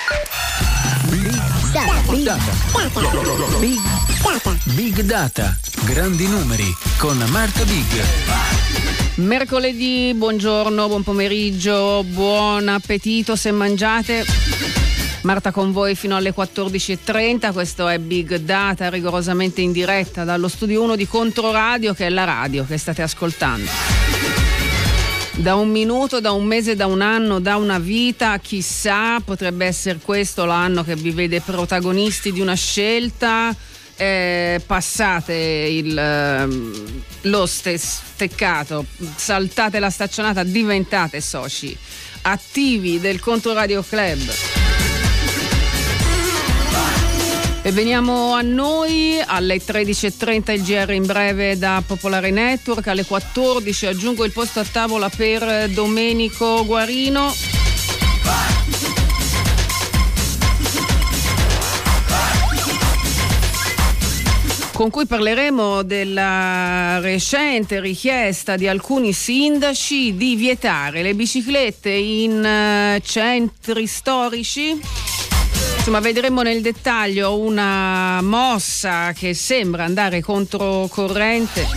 Big Data, grandi numeri con Marta Big. Mercoledì, buongiorno, buon pomeriggio, buon appetito se mangiate. Marta con voi fino alle 14.30, questo è Big Data, rigorosamente in diretta dallo studio 1 di Controradio, che è la radio che state ascoltando. Da un minuto, da un mese, da un anno, da una vita, chissà, potrebbe essere questo l'anno che vi vede protagonisti di una scelta. Passate lo steccato, saltate la staccionata, diventate soci attivi del Controradio Club. E veniamo a noi, alle 13.30 il GR in breve da Popolare Network, alle 14 aggiungo il posto a tavola per Domenico Guarino. Con cui parleremo della recente richiesta di alcuni sindaci di vietare le biciclette in centri storici. Insomma, vedremo nel dettaglio una mossa che sembra andare controcorrente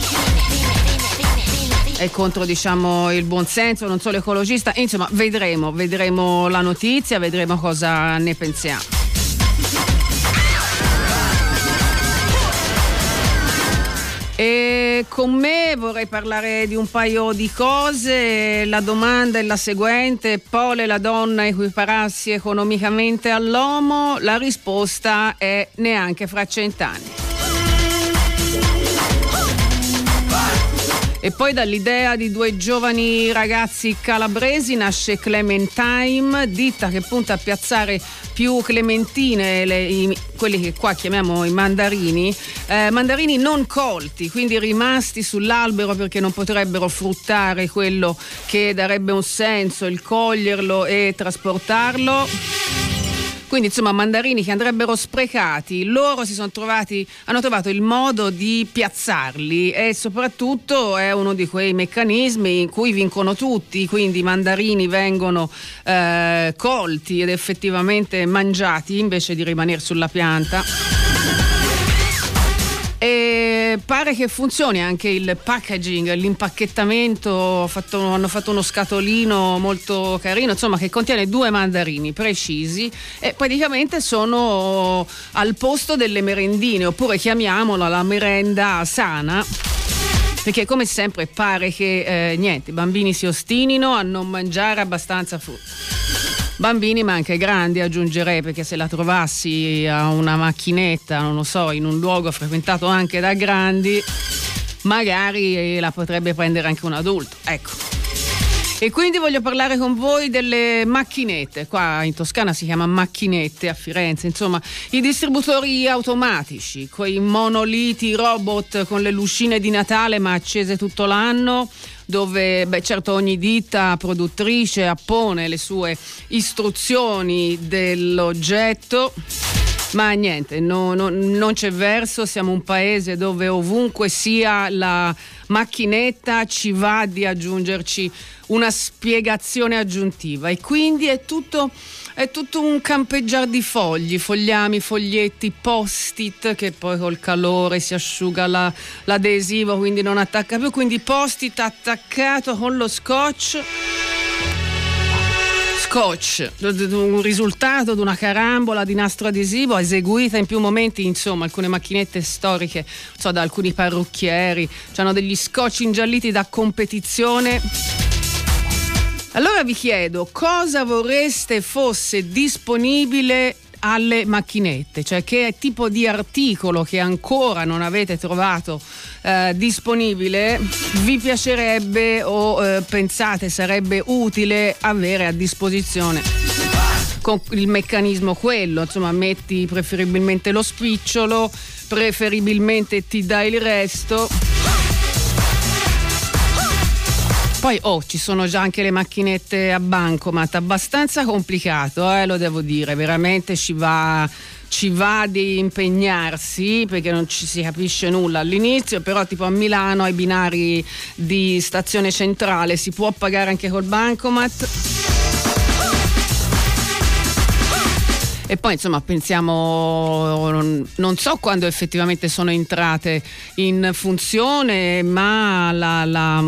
e contro, diciamo, il buonsenso, non solo ecologista. Insomma, vedremo la notizia, vedremo cosa ne pensiamo. E con me vorrei parlare di un paio di cose. La domanda è la seguente: Pole la donna equipararsi economicamente all'uomo? La risposta è neanche fra 100 anni. E poi dall'idea di due giovani ragazzi calabresi nasce Clementime, ditta che punta a piazzare più clementine, quelli che qua chiamiamo i mandarini, mandarini non colti, quindi rimasti sull'albero perché non potrebbero fruttare quello che darebbe un senso, il coglierlo e trasportarlo. Quindi insomma mandarini che andrebbero sprecati. Loro hanno trovato il modo di piazzarli e soprattutto è uno di quei meccanismi in cui vincono tutti, quindi i mandarini vengono colti ed effettivamente mangiati invece di rimanere sulla pianta. E pare che funzioni anche il packaging, l'impacchettamento, hanno fatto uno scatolino molto carino, insomma, che contiene 2 mandarini precisi e praticamente sono al posto delle merendine, oppure chiamiamola la merenda sana, perché come sempre pare che i bambini si ostinino a non mangiare abbastanza frutta. Bambini ma anche grandi, aggiungerei, perché se la trovassi a una macchinetta, non lo so, in un luogo frequentato anche da grandi, magari la potrebbe prendere anche un adulto, ecco. E quindi voglio parlare con voi delle macchinette. Qua in Toscana si chiama macchinette, a Firenze, insomma, i distributori automatici, quei monoliti robot con le lucine di Natale ma accese tutto l'anno, dove certo ogni ditta produttrice appone le sue istruzioni dell'oggetto, ma niente, non c'è verso. Siamo un paese dove ovunque sia la macchinetta ci va di aggiungerci una spiegazione aggiuntiva e quindi è tutto un campeggiar di fogli, fogliami, foglietti, post-it che poi col calore si asciuga l'adesivo, quindi non attacca più, quindi post-it attaccato con lo scotch, un risultato di una carambola di nastro adesivo eseguita in più momenti. Insomma, alcune macchinette storiche, da alcuni parrucchieri, hanno degli scotch ingialliti da competizione. Allora vi chiedo, cosa vorreste fosse disponibile alle macchinette? Cioè, che tipo di articolo che ancora non avete trovato disponibile vi piacerebbe o pensate sarebbe utile avere a disposizione? Con il meccanismo quello, insomma, metti preferibilmente lo spicciolo, preferibilmente ti dai il resto. Poi ci sono già anche le macchinette a bancomat, abbastanza complicato, lo devo dire, veramente ci va di impegnarsi perché non ci si capisce nulla all'inizio, però tipo a Milano ai binari di Stazione Centrale si può pagare anche col bancomat. E poi insomma pensiamo, non so quando effettivamente sono entrate in funzione, ma la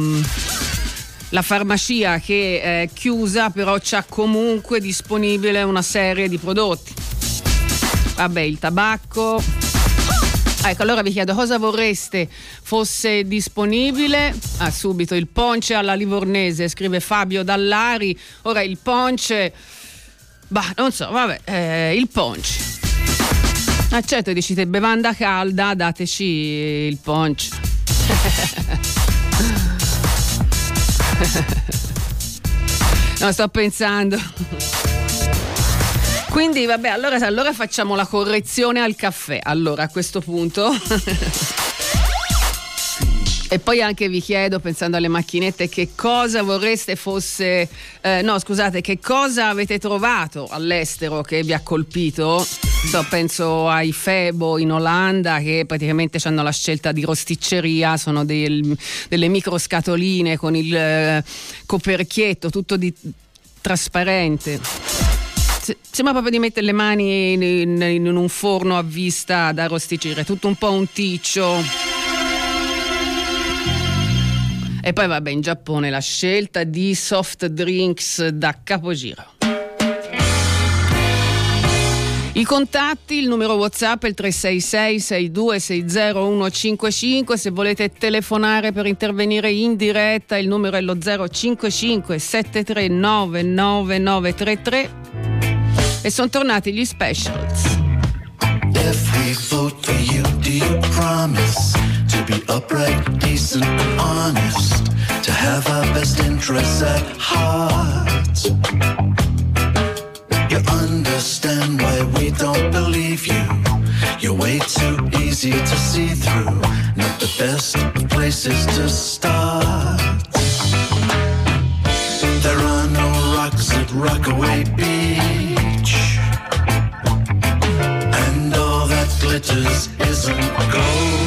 farmacia che è chiusa però c'ha comunque disponibile una serie di prodotti. Vabbè, il tabacco. Ecco, allora vi chiedo cosa vorreste fosse disponibile. Subito il ponce alla livornese, scrive Fabio Dallari. Ora il ponce, non so, vabbè, il ponce. Certo, dicete bevanda calda, dateci il ponce. No, sto pensando. Quindi vabbè, allora facciamo la correzione al caffè. Allora a questo punto e poi anche vi chiedo, pensando alle macchinette, che cosa vorreste fosse che cosa avete trovato all'estero che vi ha colpito. Penso ai Febo in Olanda, che praticamente hanno la scelta di rosticceria, sono delle micro scatoline con il coperchietto tutto di trasparente. Sembra proprio di mettere le mani in un forno a vista da arrosticire, tutto un po' un ticcio. E poi vabbè, in Giappone la scelta di soft drinks da capogiro. I contatti, il numero WhatsApp è il 366 6260 155. Se volete telefonare per intervenire in diretta, il numero è lo 055 739 9933. E sono tornati gli Specials. If we vote for you, do you promise to be upright, decent and honest, to have our best interests at heart? You understand why we don't believe you. You're way too easy to see through. Not the best of places to start. There are no rocks at Rockaway Beach, and all that glitters isn't gold.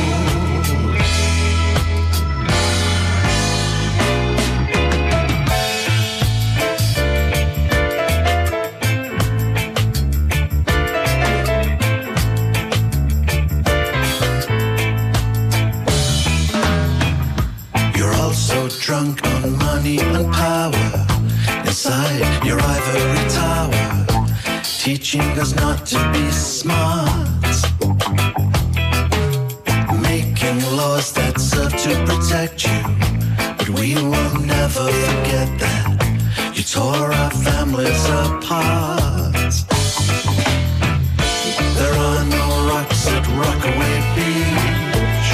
Drunk on money and power, inside your ivory tower, teaching us not to be smart, making laws that serve to protect you, but we will never forget that you tore our families apart. There are no rocks at Rockaway Beach,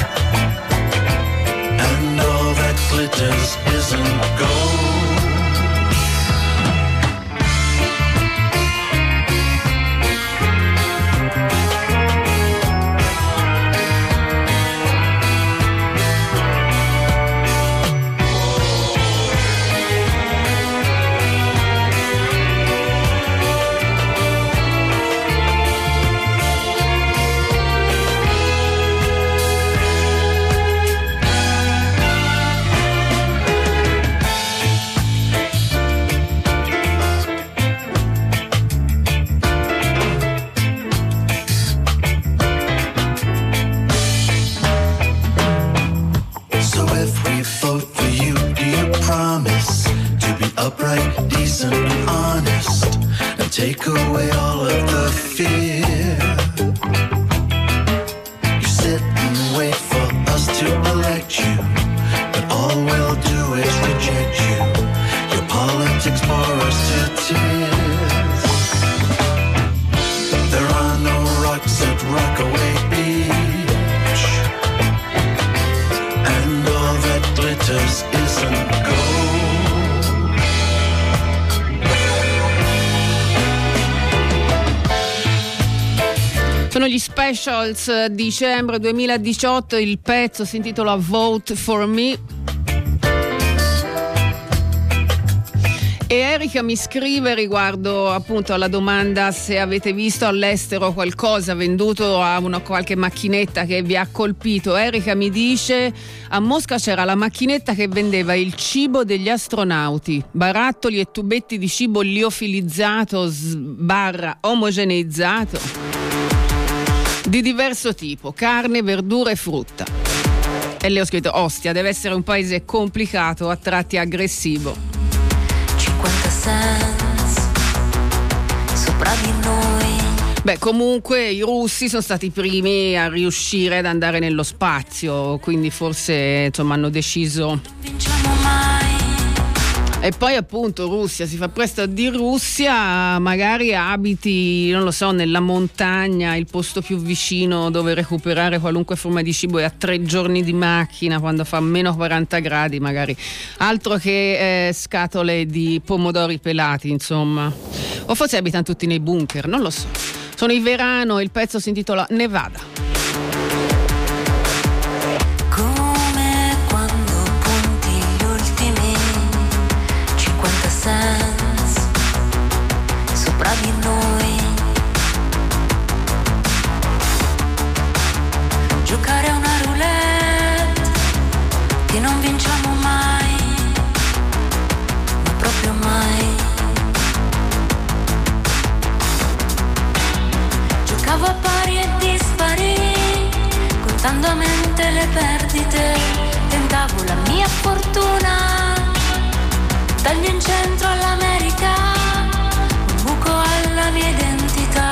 and all that glitters isn't gold. Upright, decent and honest, and take away all of the fear. You sit and wait for us to elect you, but all we'll do is reject you. Your politics bore us to tears. There are no rocks at Rockaway Beach, and all that glitters isn't gold. Sono gli Specials, dicembre 2018, il pezzo si intitola Vote for Me. E Erika mi scrive riguardo appunto alla domanda se avete visto all'estero qualcosa venduto a qualche macchinetta che vi ha colpito. Erika mi dice: a Mosca c'era la macchinetta che vendeva il cibo degli astronauti, barattoli e tubetti di cibo liofilizzato / omogeneizzato di diverso tipo, carne, verdura e frutta. E le ho scritto: Ostia, deve essere un paese complicato, a tratti aggressivo. 50 cents sopra di noi. Beh, comunque i russi sono stati i primi a riuscire ad andare nello spazio, quindi forse insomma hanno deciso. Non vinciamo mai. E poi appunto Russia, si fa presto a dire Russia, magari abiti, non lo so, nella montagna, il posto più vicino dove recuperare qualunque forma di cibo è a 3 giorni di macchina quando fa meno 40 gradi magari, altro che scatole di pomodori pelati, insomma. O forse abitano tutti nei bunker, non lo so. Sono i Verano, il pezzo si intitola Nevada. Sopra di noi, giocare a una roulette che non vinciamo mai, ma proprio mai. Giocavo a pari e dispari, contando a mente le perdite, tentavo la mia fortuna. Taglio in centro all'America, un buco alla mia identità.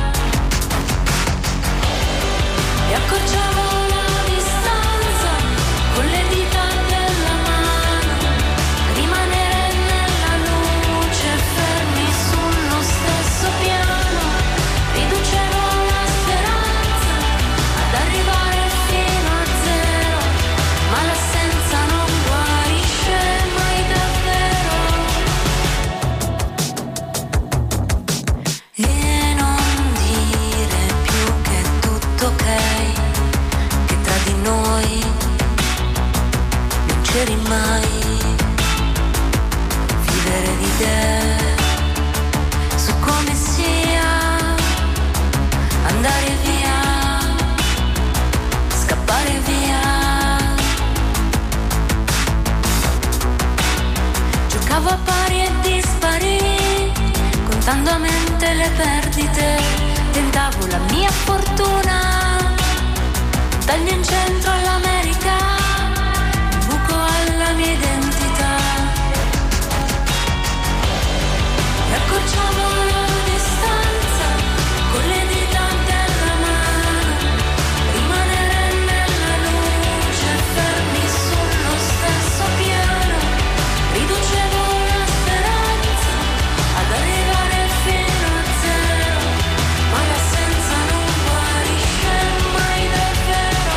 E accorciavo la distanza con le dita della mano, rimanere nella luce fermi sullo stesso piano. Riducevo la speranza ad arrivare fino a zero, ma l'assenza non guarisce mai davvero. E non dire più che è tutto ok, che tra di noi non c'eri mai. Vivere di te su come sia, andare via, scappare via. Giocavo a pari e dispari, contando a mente le perdite, tentavo la mia fortuna. Taglio in centro all'America, un buco alla mia identità. E accorciavo la distanza con le dita della mano, rimanere nella luce fermi sullo stesso piano. Riducevo la speranza ad arrivare fino a zero, ma l'assenza non guarisce mai davvero.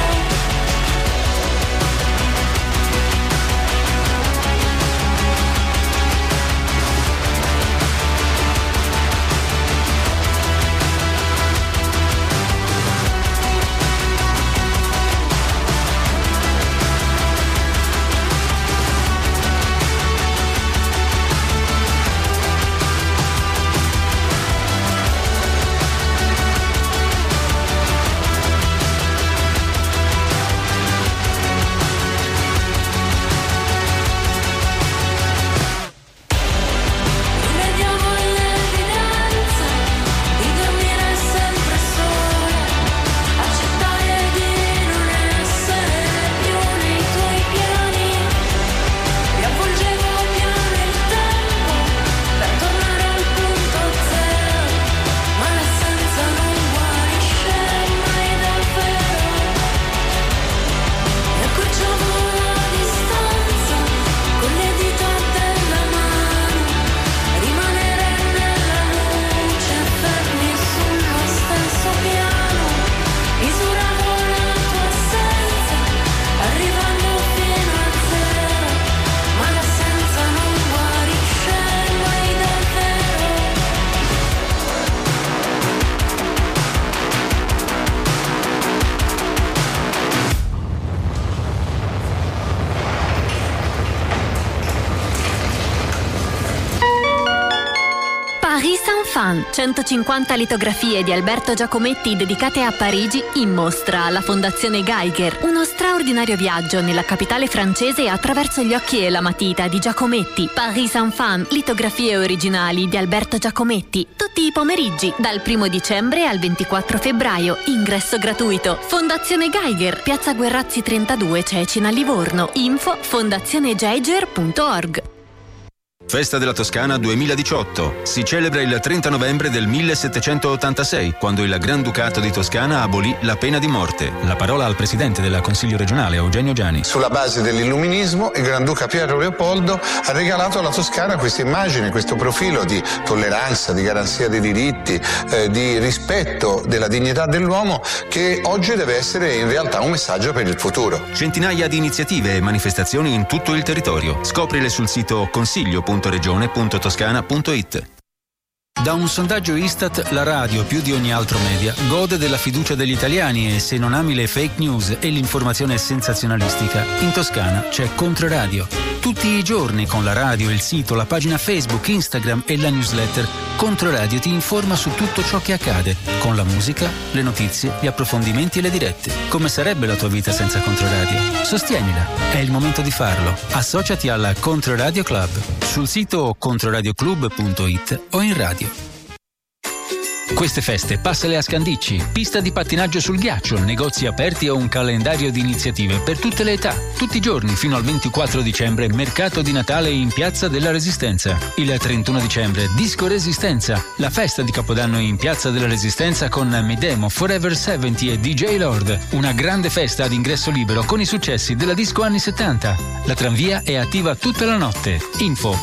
150 litografie di Alberto Giacometti dedicate a Parigi in mostra alla Fondazione Geiger. Uno straordinario viaggio nella capitale francese attraverso gli occhi e la matita di Giacometti. Paris Enfant, litografie originali di Alberto Giacometti. Tutti i pomeriggi, dal 1 dicembre al 24 febbraio. Ingresso gratuito. Fondazione Geiger, Piazza Guerrazzi 32, Cecina, Livorno. Info fondazionegeiger.org. Festa della Toscana 2018. Si celebra il 30 novembre del 1786, quando il Granducato di Toscana abolì la pena di morte. La parola al presidente del Consiglio regionale, Eugenio Giani. Sulla base dell'illuminismo, il Granduca Piero Leopoldo ha regalato alla Toscana questa immagine, questo profilo di tolleranza, di garanzia dei diritti, di rispetto della dignità dell'uomo, che oggi deve essere in realtà un messaggio per il futuro. Centinaia di iniziative e manifestazioni in tutto il territorio. Scoprile sul sito consiglio.regione.toscana.it. Da un sondaggio Istat, la radio, più di ogni altro media, gode della fiducia degli italiani e se non ami le fake news e l'informazione sensazionalistica, in Toscana c'è Controradio. Tutti i giorni con la radio, il sito, la pagina Facebook, Instagram e la newsletter, Controradio ti informa su tutto ciò che accade, con la musica, le notizie, gli approfondimenti e le dirette. Come sarebbe la tua vita senza Controradio? Sostienila, è il momento di farlo. Associati alla Controradio Club sul sito controradioclub.it o in radio. Queste feste passale a Scandicci, pista di pattinaggio sul ghiaccio, negozi aperti e un calendario di iniziative per tutte le età. Tutti i giorni fino al 24 dicembre, mercato di Natale in Piazza della Resistenza. Il 31 dicembre, Disco Resistenza, la festa di Capodanno in Piazza della Resistenza con Midemo, Forever 70 e DJ Lord. Una grande festa ad ingresso libero con i successi della disco anni 70. La tranvia è attiva tutta la notte. Info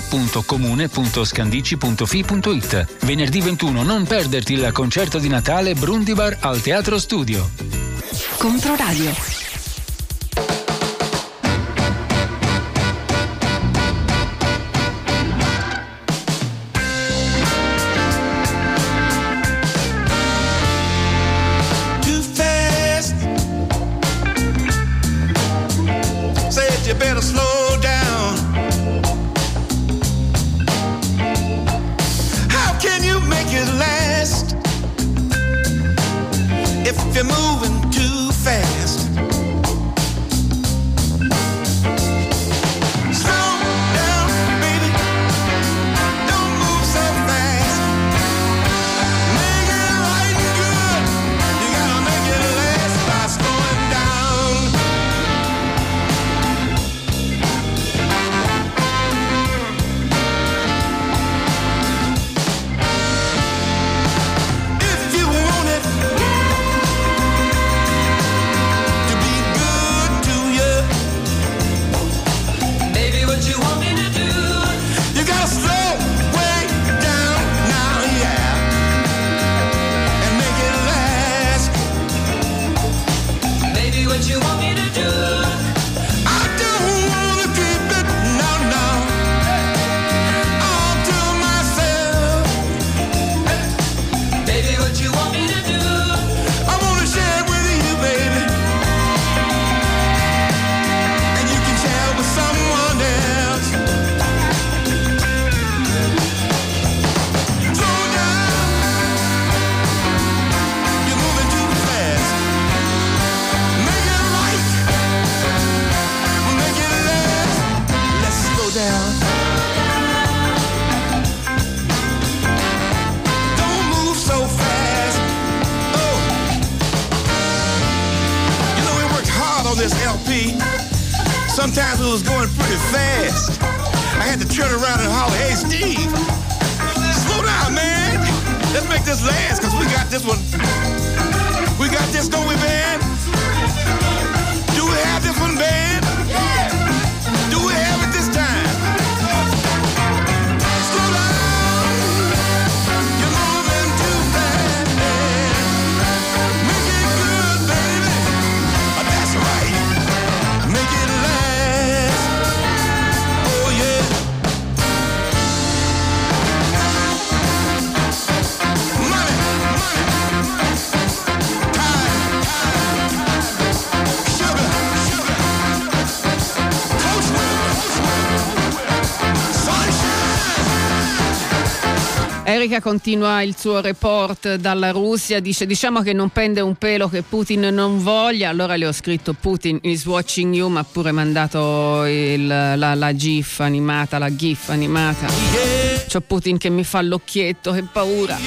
www.comune.scandicci.fi.it. Venerdì 21 non perderti il concerto di Natale Brundibar al Teatro Studio. Controradio. Too fast. Said you better slow down. How can you make it last if you're moving too fast? Slow down, baby. Don't move so fast. Make it right and good. You gotta make it last by slowing down. If you want it to be good to you, baby, what you want me to do? You gotta slow way down now, yeah, and make it last. Baby, what you want me to do? I don't wanna keep it, no, no, all to myself. Baby, what you want me to do? I wanna share it with you, baby, and you can share with someone else. Slow down, you're moving too fast. Make it right, make it last. Let's slow down. Don't move so fast. Oh, you know we worked hard on this LP. Sometimes it was going pretty fast. I had to turn around and holler, "Hey, Steve, slow down, man. Let's make this last, because we got this one. We got this, don't we, band? Do we have this one, band? Do we have it this time? Slow down. You're moving too fast. Make it good, baby. That's right. Make it last. Oh, yeah. Money, money. Erika continua il suo report dalla Russia, dice: diciamo che non pende un pelo che Putin non voglia. Allora le ho scritto Putin is watching you, ma pure mandato la GIF animata, c'ho Putin che mi fa l'occhietto, che paura.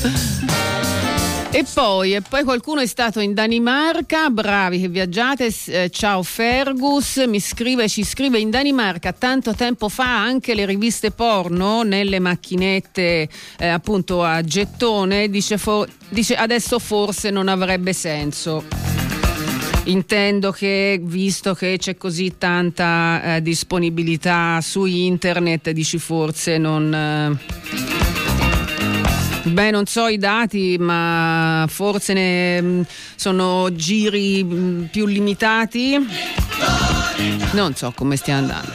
E poi qualcuno è stato in Danimarca, bravi che viaggiate, ciao Fergus, ci scrive: in Danimarca tanto tempo fa anche le riviste porno nelle macchinette appunto a gettone, dice adesso forse non avrebbe senso. Intendo che, visto che c'è così tanta disponibilità su internet, dici forse non... Beh, non so i dati, ma forse sono giri più limitati. Non so come stia andando.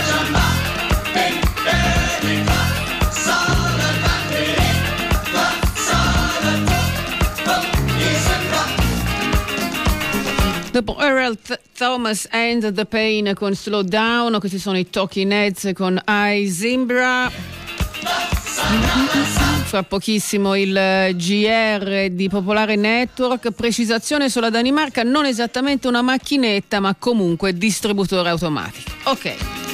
Dopo Earl Thomas and the Pain con Slow Down, questi sono i Talking Heads con I Zimbra. Fra pochissimo il GR di Popolare Network, precisazione sulla Danimarca, non esattamente una macchinetta ma comunque distributore automatico. Ok.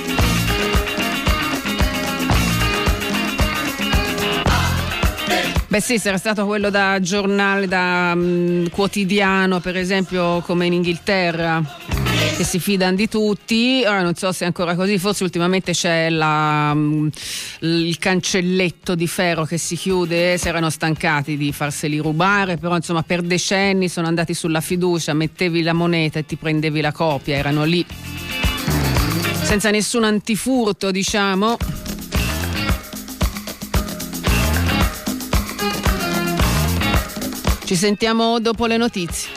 Beh sì, sarà stato quello da giornale, da quotidiano, per esempio, come in Inghilterra, che si fidano di tutti. Ora non so se è ancora così, forse ultimamente c'è il cancelletto di ferro che si chiude, si erano stancati di farseli rubare, però insomma per decenni sono andati sulla fiducia, mettevi la moneta e ti prendevi la copia, erano lì senza nessun antifurto, diciamo. Ci sentiamo dopo le notizie.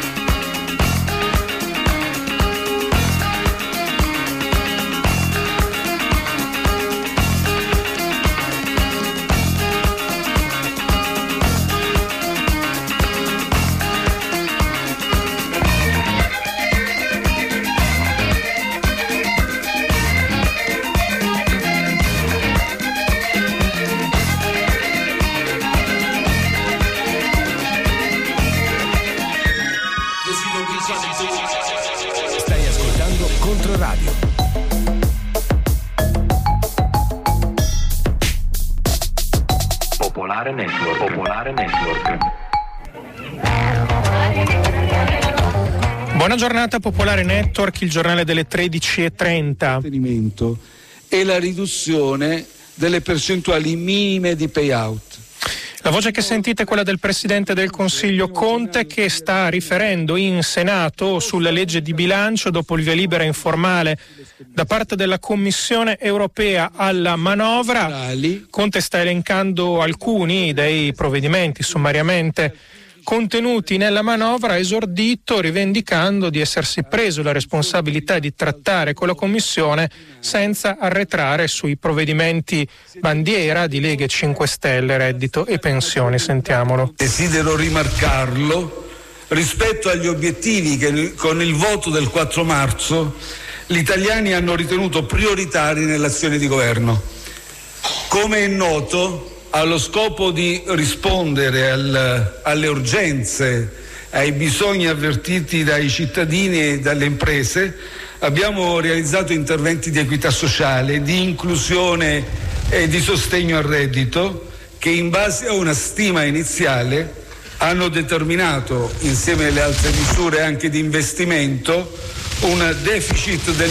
Stai ascoltando Controradio. Popolare Network. Buona giornata Popolare Network, il giornale delle 13:30. E la riduzione delle percentuali minime di payout. La voce che sentite è quella del Presidente del Consiglio Conte, che sta riferendo in Senato sulla legge di bilancio dopo il via libera informale da parte della Commissione europea alla manovra. Conte sta elencando alcuni dei provvedimenti sommariamente contenuti nella manovra, ha esordito rivendicando di essersi preso la responsabilità di trattare con la Commissione senza arretrare sui provvedimenti bandiera di Lega e 5 Stelle, reddito e pensioni. Sentiamolo. Desidero rimarcarlo rispetto agli obiettivi che con il voto del 4 marzo gli italiani hanno ritenuto prioritari nell'azione di governo. Come è noto, allo scopo di rispondere alle urgenze, ai bisogni avvertiti dai cittadini e dalle imprese, abbiamo realizzato interventi di equità sociale, di inclusione e di sostegno al reddito che, in base a una stima iniziale, hanno determinato, insieme alle altre misure anche di investimento, un deficit del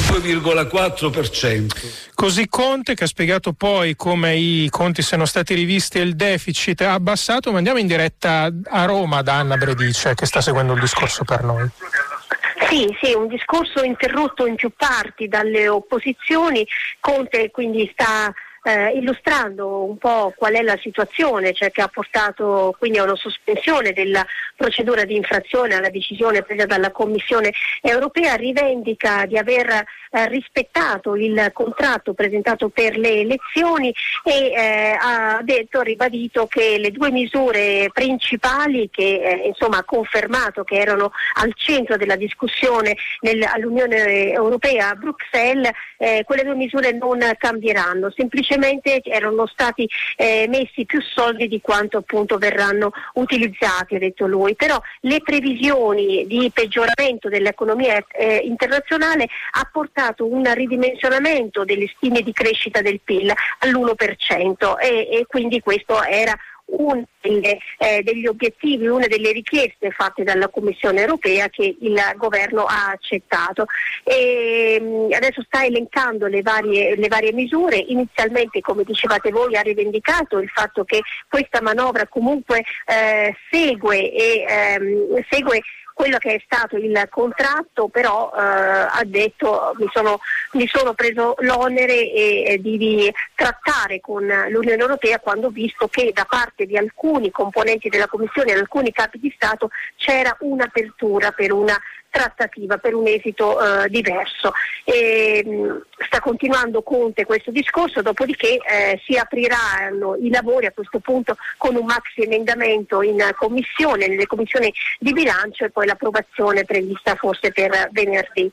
2,4%. Così Conte, che ha spiegato poi come i conti siano stati rivisti e il deficit ha abbassato. Ma andiamo in diretta a Roma da Anna Bredice, che sta seguendo il discorso per noi. Sì, un discorso interrotto in più parti dalle opposizioni. Conte quindi sta illustrando un po' qual è la situazione, cioè che ha portato quindi a una sospensione della procedura di infrazione alla decisione presa dalla Commissione europea, rivendica di aver rispettato il contratto presentato per le elezioni e ha ribadito che le due misure principali che ha confermato che erano al centro della discussione all'Unione Europea a Bruxelles, quelle due misure non cambieranno, semplicemente semplicemente erano stati messi più soldi di quanto appunto verranno utilizzati, ha detto lui. Però le previsioni di peggioramento dell'economia internazionale ha portato un ridimensionamento delle stime di crescita del PIL all'1% e quindi questo era uno degli obiettivi, una delle richieste fatte dalla Commissione europea che il governo ha accettato. E adesso sta elencando le varie misure. Inizialmente, come dicevate voi, ha rivendicato il fatto che questa manovra comunque segue quello che è stato il contratto, però ha detto mi sono preso l'onere di trattare con l'Unione Europea quando ho visto che da parte di alcuni componenti della Commissione, di alcuni capi di Stato, c'era un'apertura per una trattativa, per un esito diverso. Sta continuando Conte questo discorso, dopodiché si apriranno i lavori a questo punto con un maxi emendamento in commissione, nelle commissioni di bilancio, e poi l'approvazione prevista forse per venerdì.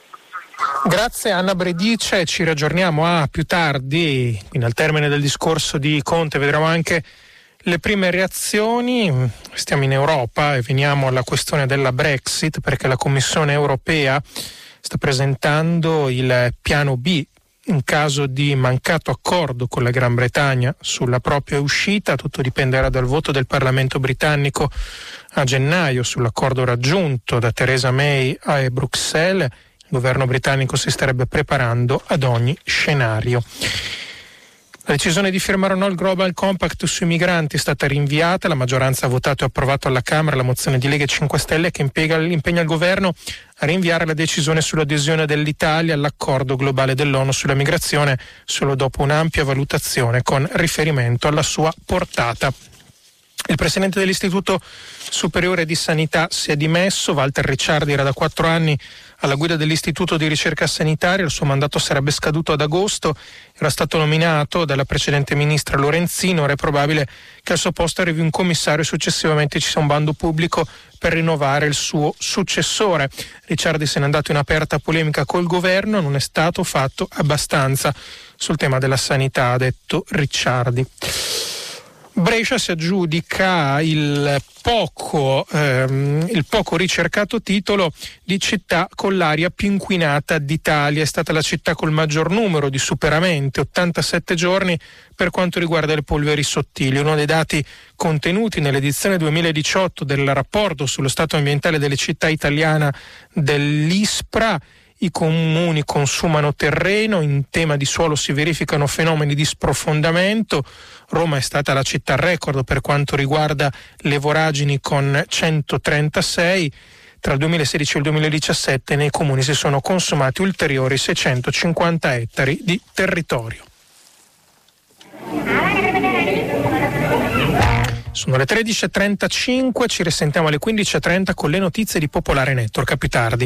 Grazie Anna Bredice, ci raggiorniamo a più tardi, quindi al termine del discorso di Conte vedremo anche le prime reazioni. Stiamo in Europa e veniamo alla questione della Brexit, perché la Commissione europea sta presentando il piano B in caso di mancato accordo con la Gran Bretagna sulla propria uscita. Tutto dipenderà dal voto del Parlamento britannico a gennaio sull'accordo raggiunto da Theresa May a Bruxelles. Il governo britannico si starebbe preparando ad ogni scenario. La decisione di firmare o no il Global Compact sui migranti è stata rinviata. La maggioranza ha votato e approvato alla Camera la mozione di Lega e 5 Stelle che impegna il governo a rinviare la decisione sull'adesione dell'Italia all'accordo globale dell'ONU sulla migrazione solo dopo un'ampia valutazione con riferimento alla sua portata. Il presidente dell'Istituto Superiore di Sanità si è dimesso. Walter Ricciardi era da 4 anni alla guida dell'Istituto di Ricerca Sanitaria, il suo mandato sarebbe scaduto ad agosto, era stato nominato dalla precedente ministra Lorenzino, ora è probabile che al suo posto arrivi un commissario e successivamente ci sia un bando pubblico per rinnovare il suo successore. Ricciardi se n'è andato in aperta polemica col governo, non è stato fatto abbastanza sul tema della sanità, ha detto Ricciardi. Brescia si aggiudica il poco ricercato titolo di città con l'aria più inquinata d'Italia. È stata la città col maggior numero di superamenti, 87 giorni per quanto riguarda le polveri sottili. Uno dei dati contenuti nell'edizione 2018 del rapporto sullo stato ambientale delle città italiana dell'ISPRA. I comuni consumano terreno, in tema di suolo si verificano fenomeni di sprofondamento. Roma è stata la città record per quanto riguarda le voragini con 136. Tra il 2016 e il 2017 nei comuni si sono consumati ulteriori 650 ettari di territorio. Sono le 13.35, ci risentiamo alle 15.30 con le notizie di Popolare Network. A più tardi.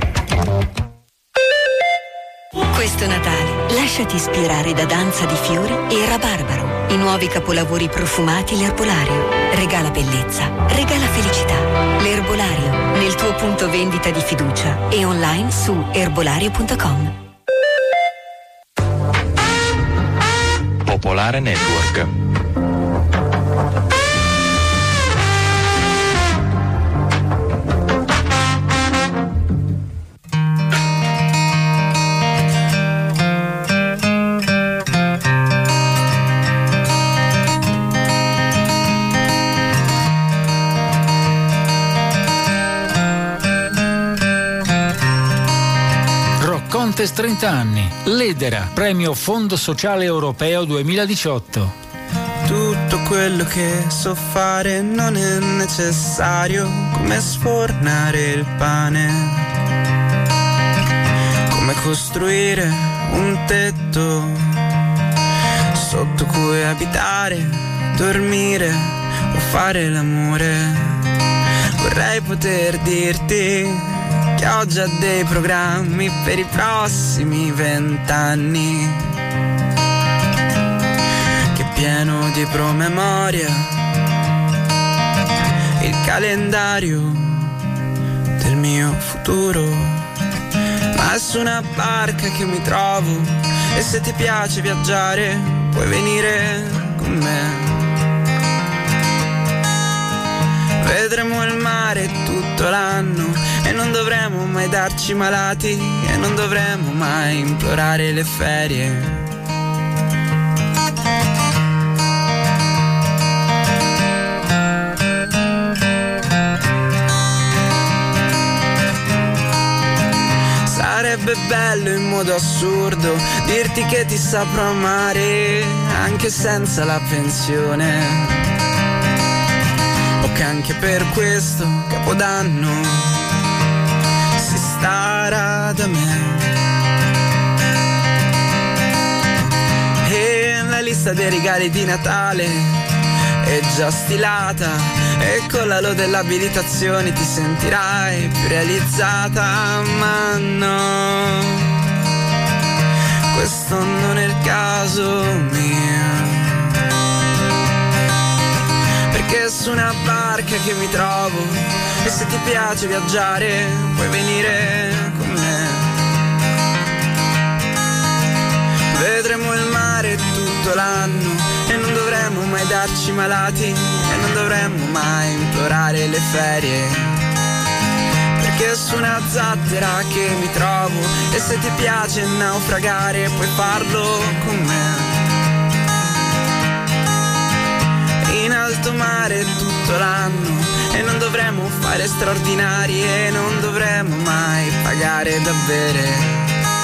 Questo Natale lasciati ispirare da Danza di Fiori e Rabarbaro, i nuovi capolavori profumati L'Erbolario. Regala bellezza, regala felicità. L'Erbolario, nel tuo punto vendita di fiducia e online su erbolario.com. Popolare Network. Contest 30 anni. Ledera, premio Fondo Sociale Europeo 2018. Tutto quello che so fare non è necessario, come sfornare il pane, come costruire un tetto sotto cui abitare, dormire o fare l'amore. Vorrei poter dirti che ho già dei programmi per i prossimi 20 anni, che è pieno di promemoria il calendario del mio futuro. Ma è su una barca che mi trovo, e se ti piace viaggiare puoi venire con me. Vedremo il mare tutto l'anno e non dovremo mai darci malati e non dovremo mai implorare le ferie. Sarebbe bello in modo assurdo dirti che ti saprò amare anche senza la pensione, o che anche per questo Capodanno si starà da me. E la lista dei regali di Natale è già stilata e con la lode dell'abilitazione ti sentirai più realizzata, ma no, questo non è il caso mio, perché su una barca che mi trovo e se ti piace viaggiare puoi venire con me. Vedremo il mare tutto l'anno e non dovremo mai darci malati e non dovremo mai implorare le ferie, perché su una zattera che mi trovo e se ti piace naufragare puoi farlo con me. In alto mare tutto l'anno e non dovremo fare straordinari e non dovremo mai pagare da bere.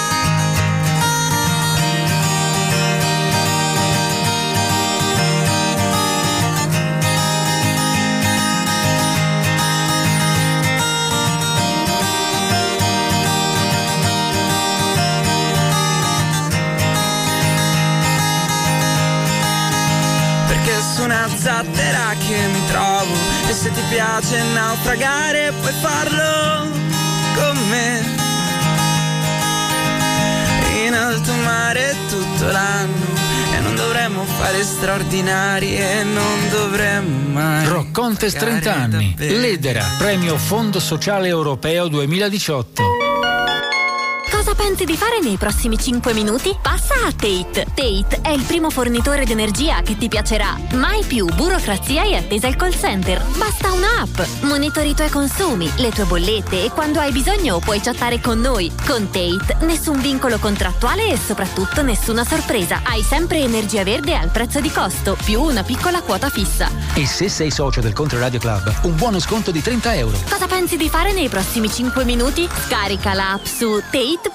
Su una zattera che mi trovo e se ti piace naufragare puoi farlo con me. In alto mare tutto l'anno e non dovremmo fare straordinari e non dovremmo mai Rock Contest 30 anni, Ledera, premio Fondo Sociale Europeo 2018. Cosa pensi di fare nei prossimi 5 minuti? Passa a Tate. Tate è il primo fornitore di energia che ti piacerà. Mai più burocrazia e attesa al call center. Basta un'app. Monitori i tuoi consumi, le tue bollette e quando hai bisogno puoi chattare con noi. Con Tate nessun vincolo contrattuale e soprattutto nessuna sorpresa. Hai sempre energia verde al prezzo di costo, più una piccola quota fissa. E se sei socio del Controradio Club, un buono sconto di €30. Cosa pensi di fare nei prossimi 5 minuti? Scarica l'app su Tate.it.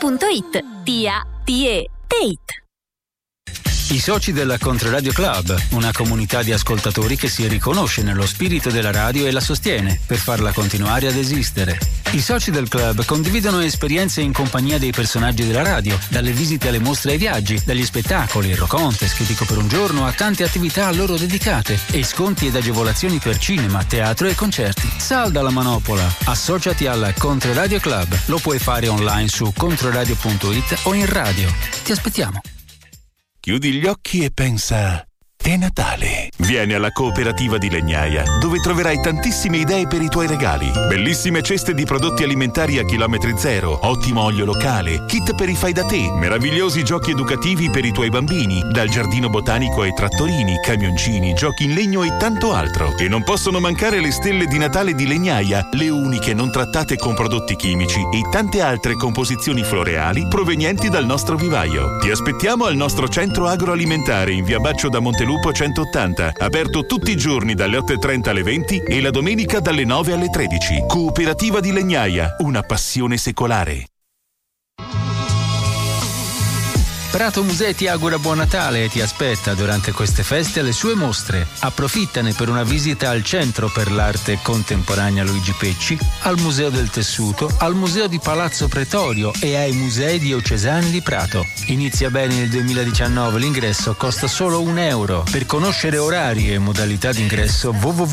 T-A-T-E. Tate. I soci della Controradio Club, una comunità di ascoltatori che si riconosce nello spirito della radio e la sostiene per farla continuare ad esistere. I soci del club condividono esperienze in compagnia dei personaggi della radio, dalle visite alle mostre ai viaggi, dagli spettacoli, Rock Contest, che dico per un giorno, a tante attività a loro dedicate e sconti ed agevolazioni per cinema, teatro e concerti. Salda la manopola, associati al Controradio Club. Lo puoi fare online su controradio.it o in radio. Ti aspettiamo. Chiudi gli occhi e pensa: è Natale. Vieni alla Cooperativa di Legnaia, dove troverai tantissime idee per i tuoi regali. Bellissime ceste di prodotti alimentari a chilometri zero, ottimo olio locale, kit per i fai da te, meravigliosi giochi educativi per i tuoi bambini, dal giardino botanico ai trattorini, camioncini, giochi in legno e tanto altro. E non possono mancare le stelle di Natale di Legnaia, le uniche non trattate con prodotti chimici e tante altre composizioni floreali provenienti dal nostro vivaio. Ti aspettiamo al nostro centro agroalimentare in via Baccio da Montelupo 180, aperto tutti i giorni dalle 8:30 alle 20 e la domenica dalle 9 alle 13. Cooperativa di Legnaia, una passione secolare. Prato Musei ti augura buon Natale e ti aspetta durante queste feste alle sue mostre. Approfittane per una visita al Centro per l'Arte Contemporanea Luigi Pecci, al Museo del Tessuto, al Museo di Palazzo Pretorio e ai Musei Diocesani di Prato. Inizia bene il 2019, l'ingresso costa solo €1. Per conoscere orari e modalità d'ingresso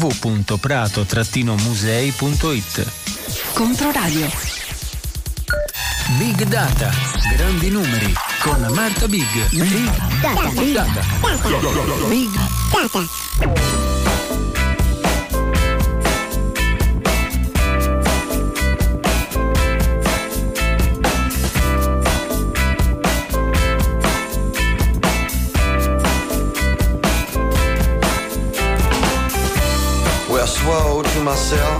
www.prato-musei.it. Controradio. Big Data, grandi numeri, con Marta Big. Big Data. Big Data. Big Data. I swore to myself,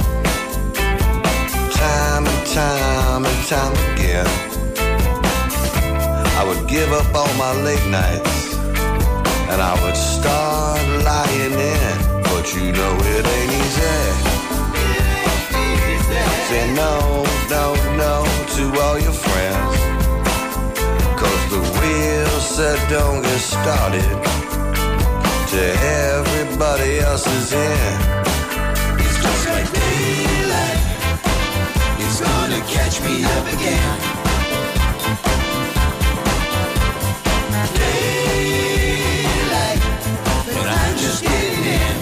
time and time and time again, I would give up all my late nights and I would start lying in. But you know it ain't easy. Say no, no, no to all your friends, 'cause the wheel said don't get started till everybody else is in. It's just like daylight, it's gonna catch me up again. Daylight, but I'm just getting in.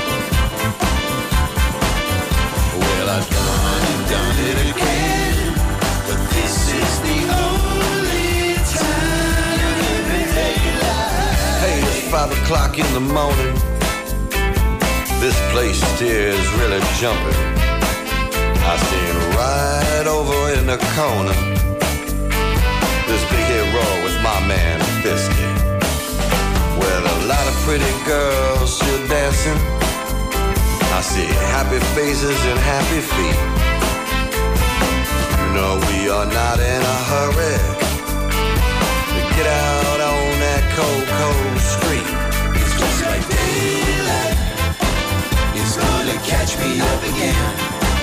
Well, I've done it again, but this is the only time. Hey, it's 5 o'clock in the morning. This place here is really jumping. I stand right over in the corner. This big hit roll with my man Fisky, with a lot of pretty girls still dancing. I see happy faces and happy feet. You know we are not in a hurry to get out on that cold, cold street. It's just like daylight, it's gonna catch me up again.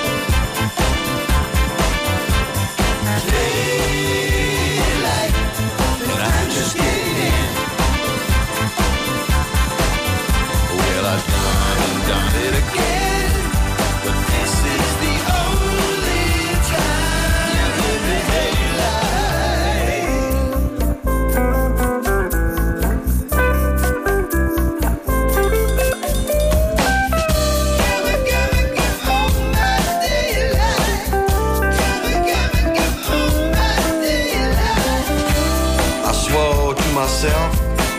Daylight, but I'm just getting in. Well, I've done it again, but this is the only time. Give me I swore to myself,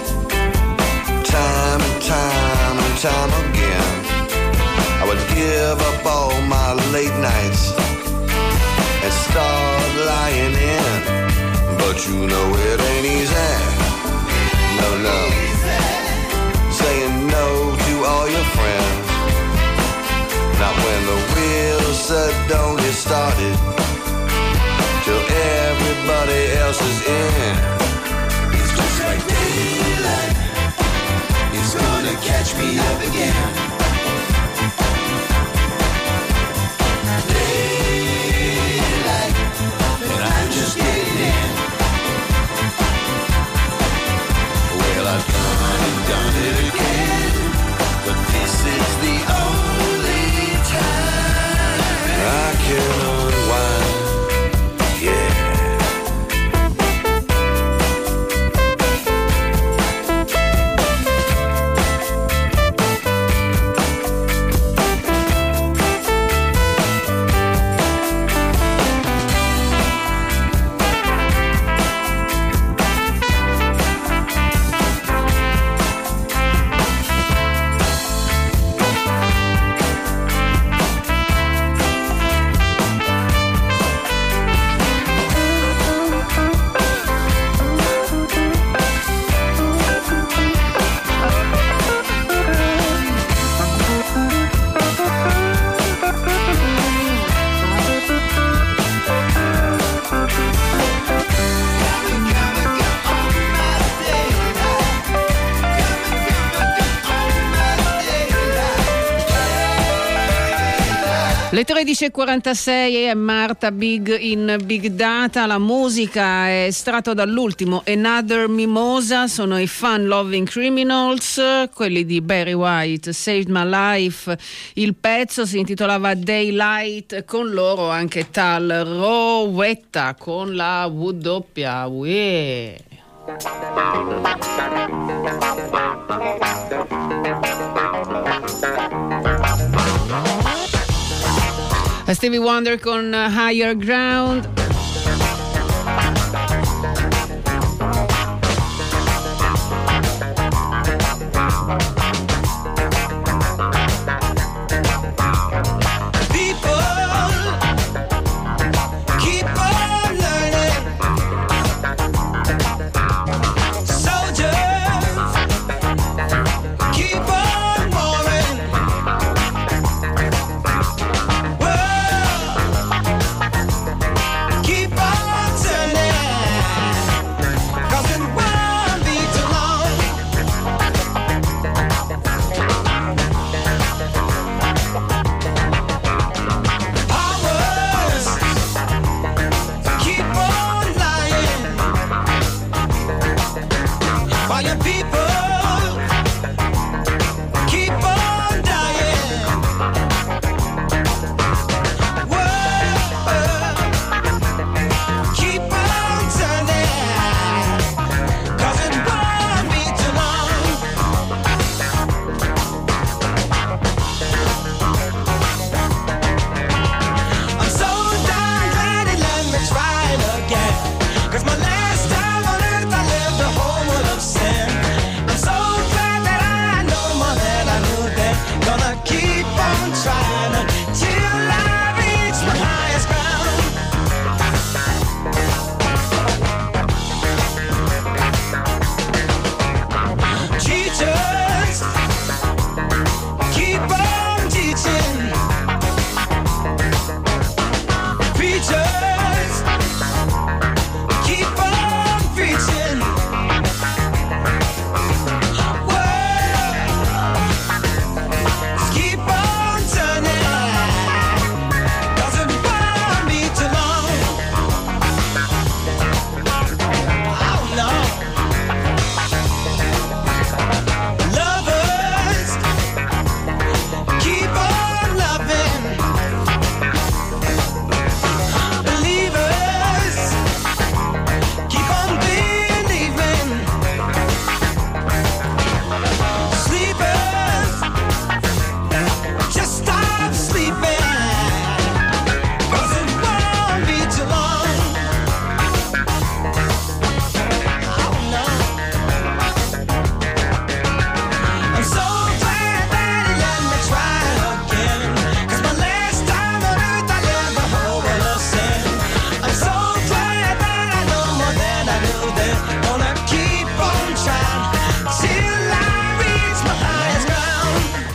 time and time and time again, I would give up all my late nights and start lying in. But you know it ain't easy. No, no. Saying no to all your friends. Not when the wheel said don't get started till everybody else is in. It's just like daylight, it's gonna catch me up again. Daylight, but I'm just getting in. Well, I've done it again, but this is the only time I can unwind. Yeah. Le 13.46 è Marta Big in Big Data. La musica è estratto dall'ultimo Another Mimosa, sono i Fun Loving Criminals, quelli di Barry White, Saved My Life. Il pezzo si intitolava Daylight, con loro anche Tal Rowetta con la W. Stevie Wonder con Higher Ground.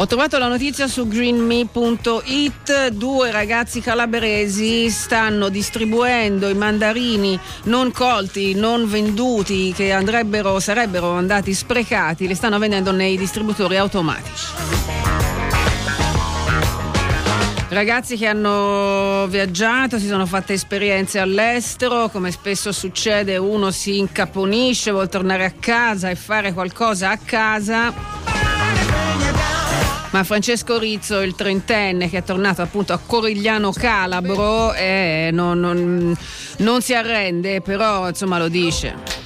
Ho trovato la notizia su greenme.it. 2 ragazzi calabresi stanno distribuendo i mandarini non colti, non venduti, che sarebbero andati sprecati, li stanno vendendo nei distributori automatici. Ragazzi che hanno viaggiato, si sono fatte esperienze all'estero, come spesso succede uno si incaponisce, vuol tornare a casa e fare qualcosa a casa. Ma Francesco Rizzo, il 30enne che è tornato appunto a Corigliano Calabro, non si arrende, però insomma lo dice.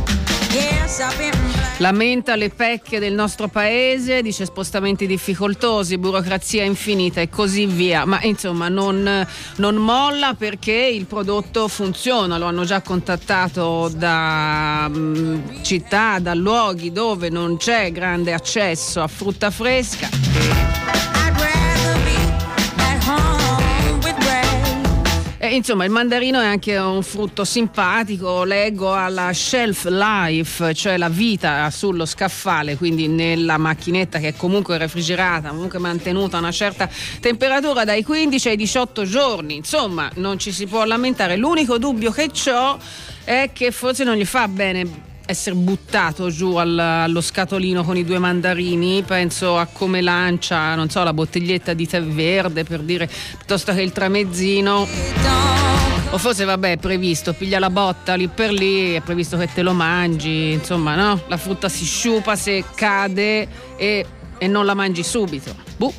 Lamenta le pecche del nostro paese, dice spostamenti difficoltosi, burocrazia infinita e così via, ma insomma non molla perché il prodotto funziona. Lo hanno già contattato da città, da luoghi dove non c'è grande accesso a frutta fresca. Insomma, il mandarino è anche un frutto simpatico, leggo alla shelf life, cioè la vita sullo scaffale, quindi nella macchinetta che è comunque refrigerata, comunque mantenuta a una certa temperatura dai 15 ai 18 giorni. Insomma, non ci si può lamentare. L'unico dubbio che ho è che forse non gli fa bene essere buttato giù allo scatolino con i 2 mandarini. Penso a come lancia, non so, la bottiglietta di tè verde, per dire, piuttosto che il tramezzino. O forse vabbè, è previsto, piglia la botta lì per lì, è previsto che te lo mangi, insomma, no? La frutta si sciupa se cade e non la mangi subito. Buh.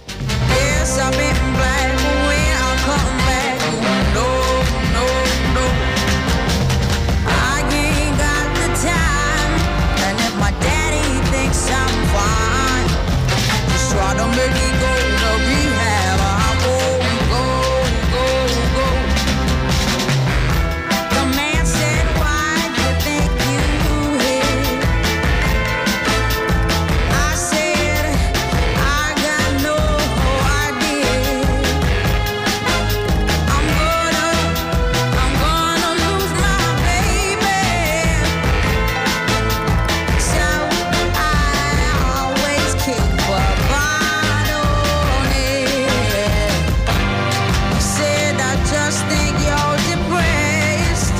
Don't make me go to rehab. I won't go. The man said, why do you think you hit? I said, I got no idea. I'm gonna lose my baby. So I always keep a just think you're depressed.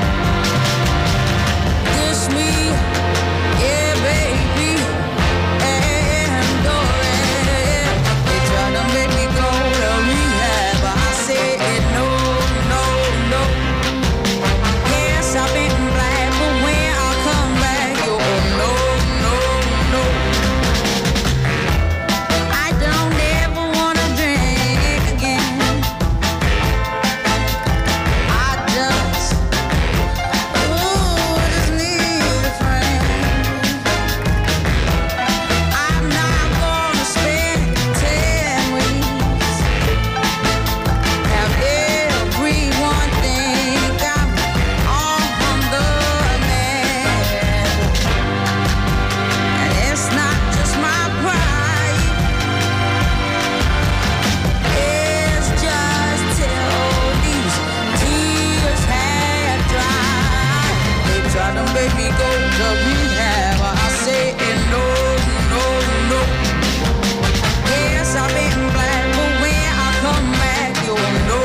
This me, yeah, baby, and they try to make me go to rehab. I said no. Yes, I've been black, but when I come back, you're no. I don't ever wanna drink again. Make me go to rehab. I say no. Yes, I've been black, but when I come back, you're no.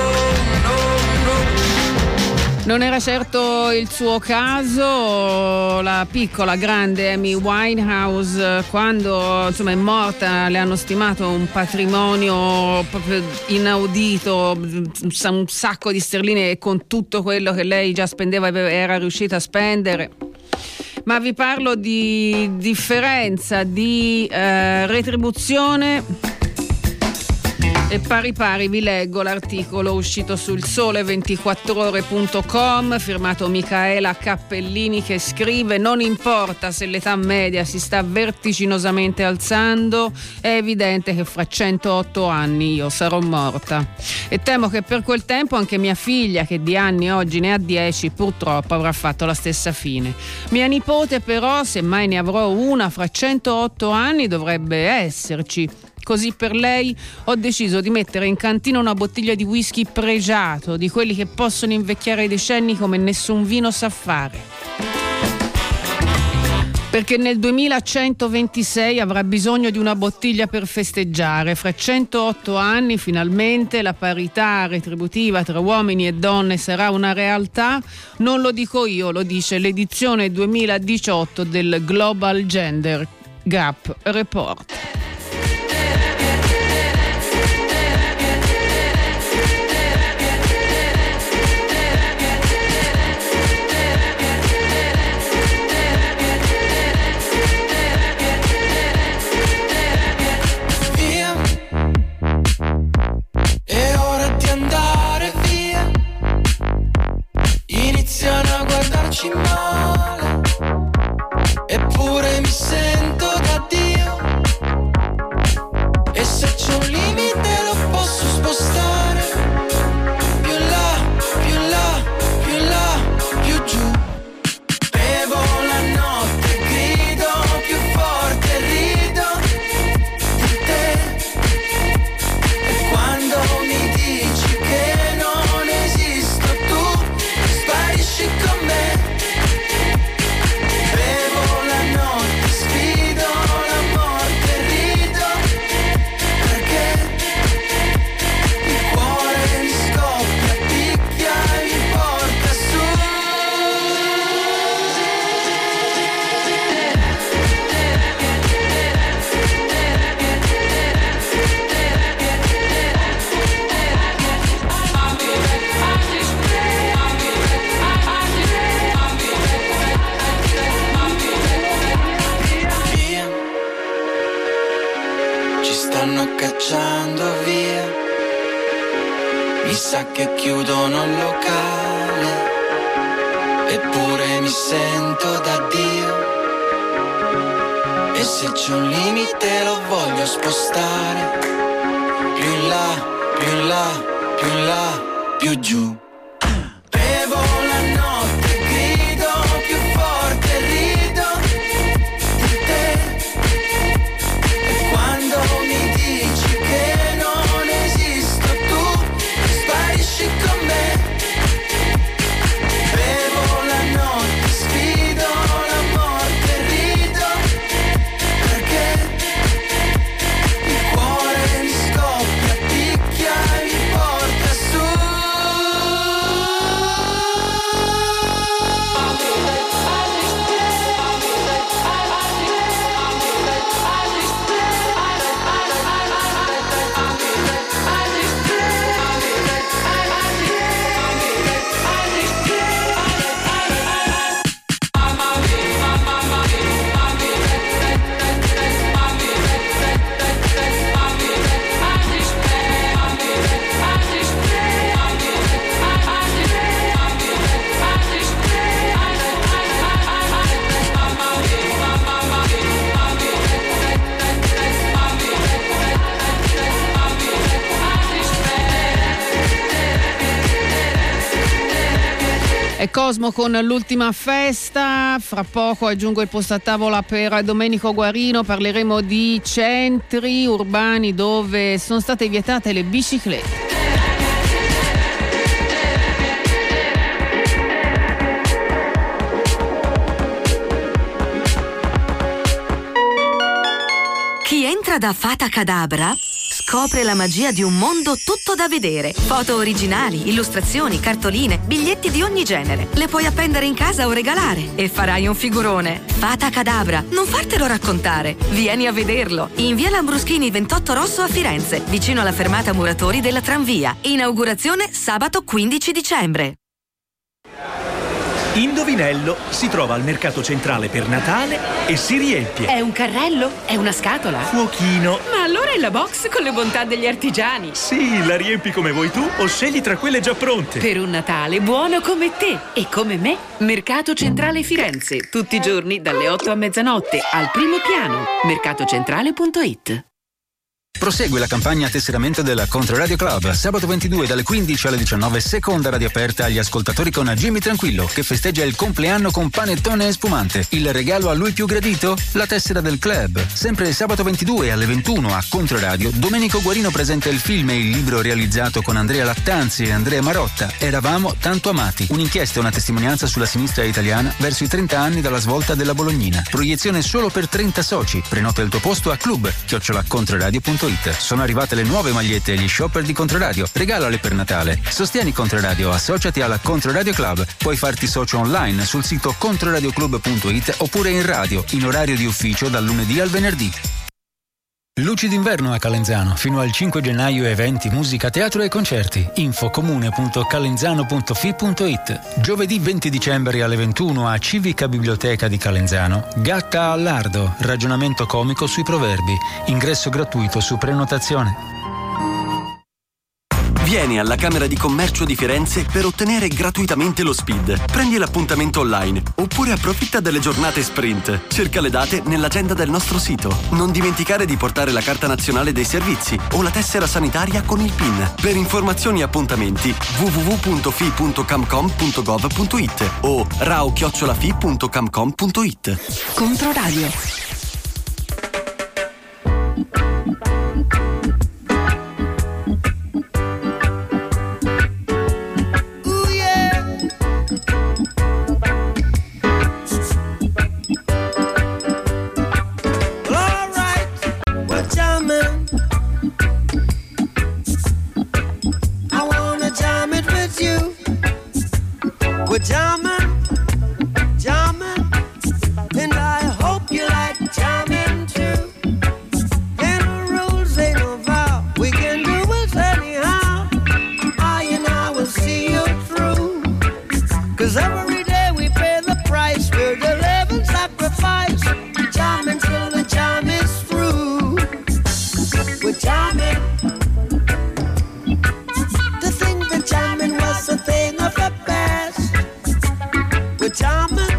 Non era certo il suo caso. La piccola grande Amy Winehouse, quando insomma è morta, le hanno stimato un patrimonio proprio inaudito, un sacco di sterline, e con tutto quello che lei già spendeva era riuscita a spendere. Ma vi parlo di differenza, di retribuzione. E pari vi leggo l'articolo uscito sul Sole24Ore.com, firmato Micaela Cappellini, che scrive: non importa se l'età media si sta vertiginosamente alzando, è evidente che fra 108 anni io sarò morta e temo che per quel tempo anche mia figlia, che di anni oggi ne ha 10, purtroppo avrà fatto la stessa fine. Mia nipote però, se mai ne avrò una fra 108 anni, dovrebbe esserci. Così per lei ho deciso di mettere in cantina una bottiglia di whisky pregiato, di quelli che possono invecchiare i decenni come nessun vino sa fare. perché nel 2126 avrà bisogno di una bottiglia per festeggiare. Fra 108 anni finalmente la parità retributiva tra uomini e donne sarà una realtà. Non lo dico io, lo dice l'edizione 2018 del Global Gender Gap Report. Iniziano a guardarci male, eppure mi sento da Dio. E se c'è un limite lo posso spostare, più in là, più in là, più in là, più giù. Bevo la notte, grido più forte, rido di te. E quando mi dici che non esisto tu, sparisci con me. Bevo la notte, sfido la morte, rido perché il cuore mi scoppia, picchia e mi porta su. Via, ci stanno cacciando via, mi sa che chiudono il locale, eppure mi sento da Dio. E se c'è un limite lo voglio spostare, più in là, più in là, più in là, più giù. Bevo la notte, grido più forte, rido di te. E quando mi dici che non esisto tu, sparisci con me. Bevo la notte, sfido la morte, rido perché il cuore mi scoppia, picchia e mi porta su. E Cosmo con l'ultima festa. Fra poco aggiungo il posto a tavola per Domenico Guarino. Parleremo di centri urbani dove sono state vietate le biciclette. Chi entra da Fata Cadabra scopre la magia di un mondo tutto da vedere. Foto originali, illustrazioni, cartoline, biglietti di ogni genere. Le puoi appendere in casa o regalare e farai un figurone. Fata Cadabra, non fartelo raccontare. Vieni a vederlo. In via Lambruschini 28 Rosso a Firenze, vicino alla fermata Muratori della Tranvia. Inaugurazione sabato 15 dicembre. Indovinello si trova al mercato centrale per Natale e si riempie. È un carrello? È una scatola? Fuochino. Ma allora è la box con le bontà degli artigiani. Sì, la riempi come vuoi tu o scegli tra quelle già pronte. Per un Natale buono come te e come me. Mercato Centrale Firenze, tutti i giorni dalle 8 a mezzanotte, al primo piano. Mercatocentrale.it. Prosegue la campagna tesseramento della Controradio Club. Sabato 22 dalle 15 alle 19, seconda radio aperta agli ascoltatori con Jimmy Tranquillo, che festeggia il compleanno con panettone e spumante. Il regalo a lui più gradito? La tessera del club. Sempre sabato 22 alle 21 a Controradio, Domenico Guarino presenta il film e il libro realizzato con Andrea Lattanzi e Andrea Marotta, Eravamo tanto amati. Un'inchiesta e una testimonianza sulla sinistra italiana verso i 30 anni dalla svolta della Bolognina. Proiezione solo per 30 soci. Prenota il tuo posto a club@controradio.it. Sono arrivate le nuove magliette e gli shopper di Controradio. Regalale per Natale. Sostieni Controradio, associati alla Controradio Club. Puoi farti socio online sul sito controradioclub.it oppure in radio, in orario di ufficio dal lunedì al venerdì. Luci d'inverno a Calenzano. Fino al 5 gennaio eventi, musica, teatro e concerti. infocomune.calenzano.fi.it. Giovedì 20 dicembre alle 21 a Civica Biblioteca di Calenzano. Gatta al lardo, ragionamento comico sui proverbi. Ingresso gratuito su prenotazione. Vieni alla Camera di Commercio di Firenze per ottenere gratuitamente lo SPID. Prendi l'appuntamento online oppure approfitta delle giornate sprint. Cerca le date nell'agenda del nostro sito. Non dimenticare di portare la carta nazionale dei servizi o la tessera sanitaria con il PIN. Per informazioni e appuntamenti www.fi.camcom.gov.it o rao@fi.camcom.it. Controradio. We're jamming, jamming, and I hope you like jamming too. And the rules ain't no vow, we can do it anyhow. I and I will see you through. 'Cause every day we pay the price, we're the living sacrifice. Jamming till the jam is through. We're jamming. To think that jamming was a thing of the past. Jamming,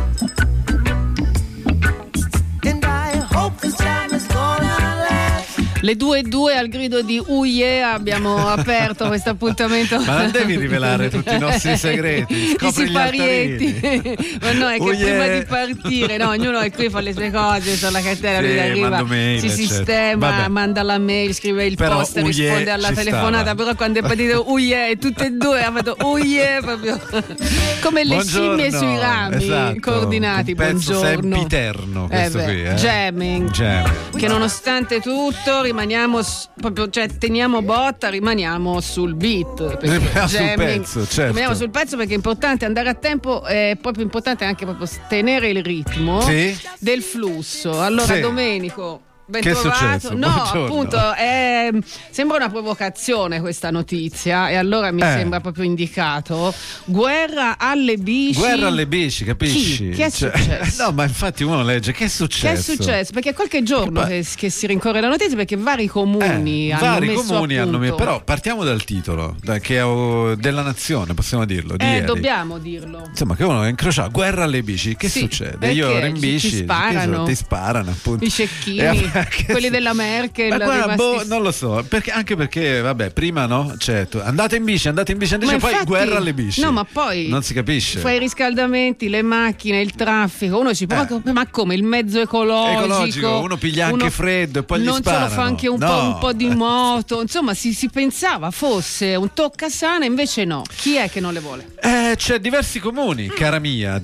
and I hope this jam is gonna last. Le 2:02 al grido di yeah abbiamo aperto questo appuntamento. Ma non devi rivelare tutti i nostri segreti, scopri I gli altarini. Ma no, è che prima di partire, no, ognuno è qui, fa le sue cose, sulla cartella, lui arriva, mail, si sistema, certo. manda la mail, scrive il però post, risponde alla telefonata, stava. però quando è partito e tutte e due ha fatto proprio come le scimmie sui rami, esatto, coordinati. un pezzo Buongiorno. sempiterno questo qui, Jamming. Che nonostante tutto rimaniamo proprio, cioè teniamo botta, rimaniamo sul beat, sul pezzo, certo. Rimaniamo sul pezzo perché è importante andare a tempo, è proprio importante anche proprio tenere il ritmo del flusso. Allora Domenico, ben che trovato. è successo? No, Buongiorno. appunto, sembra una provocazione questa notizia e allora mi sembra proprio indicato. Guerra alle bici. Guerra alle bici, capisci? Che è successo? No, ma infatti uno legge che è successo. Che è successo? Perché è qualche giorno che si rincorre la notizia, perché vari comuni hanno messo appunto. Però partiamo dal titolo, che è della Nazione, possiamo dirlo. Di ieri. Dobbiamo dirlo. Insomma, che uno è incrociato, guerra alle bici. Che succede? Io ero in bici, ti sparano appunto. I cecchini. Quelli della Merkel. Ma guarda, non lo so, anche perché vabbè, prima no, certo, andate in bici, poi infatti, guerra alle bici. No, ma poi non si capisce. Fai i riscaldamenti, le macchine, il traffico, uno ci ma come il mezzo ecologico, uno piglia anche freddo e poi gli sparano. Non ce lo fa anche un po' di moto, insomma si pensava fosse un toccasana, invece no. Chi è che non le vuole? C'è diversi comuni, cara mia,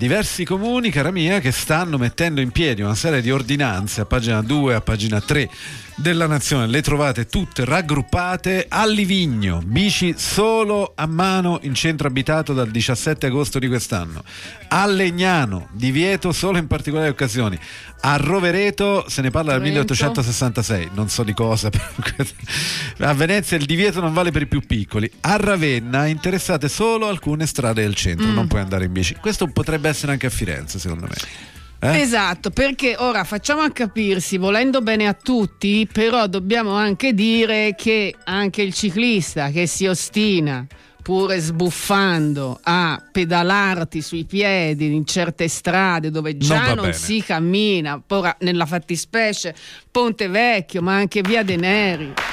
che stanno mettendo in piedi una serie di ordinanze a pagina 2, a pagina 3 della Nazione. Le trovate tutte raggruppate. A Livigno, bici solo a mano in centro abitato dal 17 agosto di quest'anno. A Legnano, divieto solo in particolari occasioni. A Rovereto se ne parla dal 1866, non so di cosa. A Venezia il divieto non vale per i più piccoli. A Ravenna interessate solo alcune strade del centro, non puoi andare in bici. Questo potrebbe essere anche a Firenze, secondo me. Esatto, perché ora facciamo a capirsi, volendo bene a tutti, però dobbiamo anche dire che anche il ciclista che si ostina pure sbuffando a pedalarti sui piedi in certe strade dove già non si cammina, ora nella fattispecie Ponte Vecchio, ma anche Via De Neri,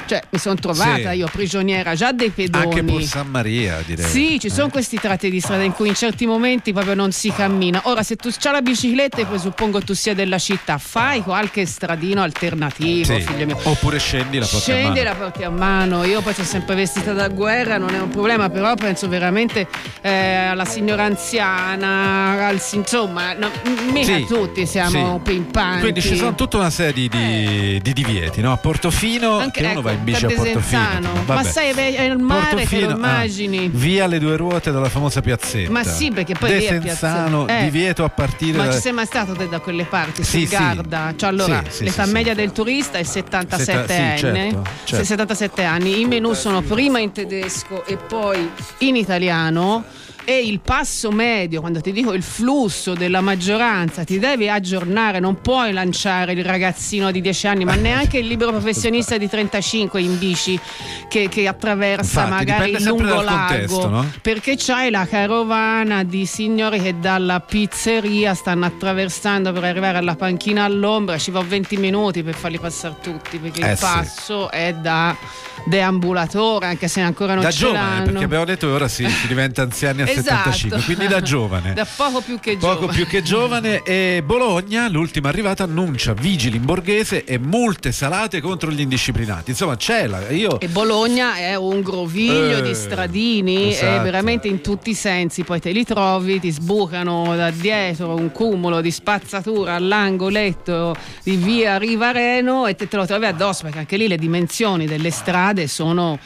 Cioè, mi sono trovata io prigioniera già dei pedoni. Anche per San Maria, direi. Sì, ci sono questi tratti di strada in cui in certi momenti proprio non si cammina. Ora, se tu c'hai la bicicletta e presuppongo tu sia della città, fai qualche stradino alternativo, Sì. figlio mio. Oppure scendi la porti a mano. Scendi e la porti a mano. Io poi sono sempre vestita da guerra, non è un problema, però penso veramente alla signora anziana, insomma, mica Sì, tutti siamo sì. pimpanti. Quindi ci sono tutta una serie di divieti, no? A Portofino, Anche, che uno va in bici da a Portofino. Desenzano. Ma Vabbè. sai, è il mare, te lo immagini. Via le due ruote dalla famosa piazzetta. Ma sì, perché poi lì è Desenzano, piazzetta. divieto a partire Ma da... ci sei mai stato te da quelle parti? Sì, Sul Garda? Cioè, allora, sì, l'età sì, media del turista è 77 sì, anni. certo. 77 anni. I menù sono prima in tedesco e poi in italiano. E il passo medio, quando ti dico il flusso della maggioranza, ti devi aggiornare, non puoi lanciare il ragazzino di 10 anni, ma neanche il libero professionista di 35 in bici che attraversa Infatti, magari dipende il sempre lungo dal contesto, lago, no? perché c'hai la carovana di signori che dalla pizzeria stanno attraversando per arrivare alla panchina all'ombra, ci va 20 minuti per farli passare tutti, perché il sì. passo è da deambulatore, anche se ancora non Da ce giovane, l'hanno. perché abbiamo detto che ora si diventa anziani a Esatto. 75, quindi da giovane. Da poco più che giovane. Poco più che giovane. E Bologna, l'ultima arrivata, annuncia vigili in borghese e multe salate contro gli indisciplinati. Insomma, E Bologna è un groviglio di stradini, esatto. è veramente in tutti i sensi. Poi te li trovi, ti sbucano da dietro un cumulo di spazzatura all'angoletto di via Rivareno e te lo trovi addosso, perché anche lì le dimensioni delle strade sono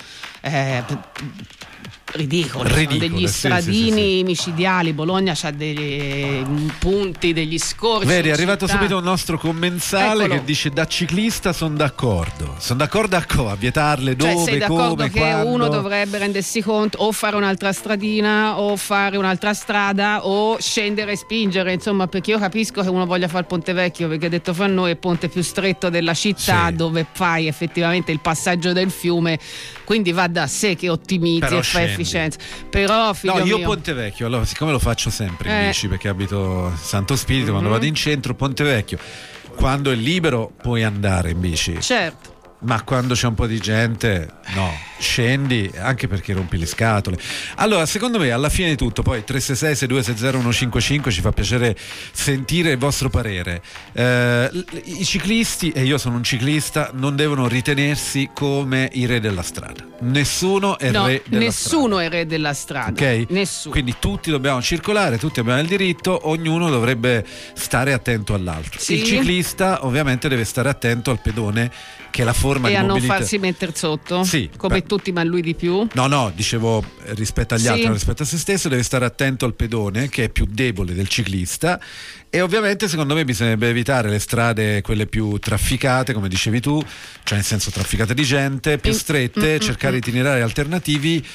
ridicole, sono degli stradini micidiali. Bologna c'ha dei punti, degli scorci. Vedi, è in arrivato città. subito un nostro commensale Eccolo. che dice: da ciclista sono d'accordo a vietarle dove, Cioè, sei d'accordo come, che quando. uno dovrebbe rendersi conto o fare un'altra stradina o fare un'altra strada o scendere e spingere, insomma, perché io capisco che uno voglia fare il Ponte Vecchio, perché detto fra noi è il ponte più stretto della città, dove fai effettivamente il passaggio del fiume, quindi va da sé che ottimizzi Però e fai scendi. efficienza. Però figlio No, io mio, Ponte Vecchio, allora, siccome lo faccio sempre in bici perché abito a Santo Spirito, quando Mhm. vado in centro, Ponte Vecchio, quando è libero puoi andare in bici. certo. Ma quando c'è un po' di gente, no, scendi, anche perché rompi le scatole. Allora, secondo me, alla fine di tutto, poi 366-6260-155 ci fa piacere sentire il vostro parere. I ciclisti, e io sono un ciclista, non devono ritenersi come i re della strada. Nessuno è No, re della nessuno è re della strada. Ok? Nessuno. Quindi tutti dobbiamo circolare, tutti abbiamo il diritto, ognuno dovrebbe stare attento all'altro. Sì. Il ciclista ovviamente deve stare attento al pedone, che è la forma E di a non mobilità. farsi mettere sotto, Sì, come tutti, ma lui di più. No, dicevo rispetto agli Sì. altri, non rispetto a se stesso, deve stare attento al pedone, che è più debole del ciclista. E ovviamente secondo me bisognerebbe evitare le strade quelle più trafficate, come dicevi tu, cioè nel senso trafficate di gente, più strette, cercare itinerari alternativi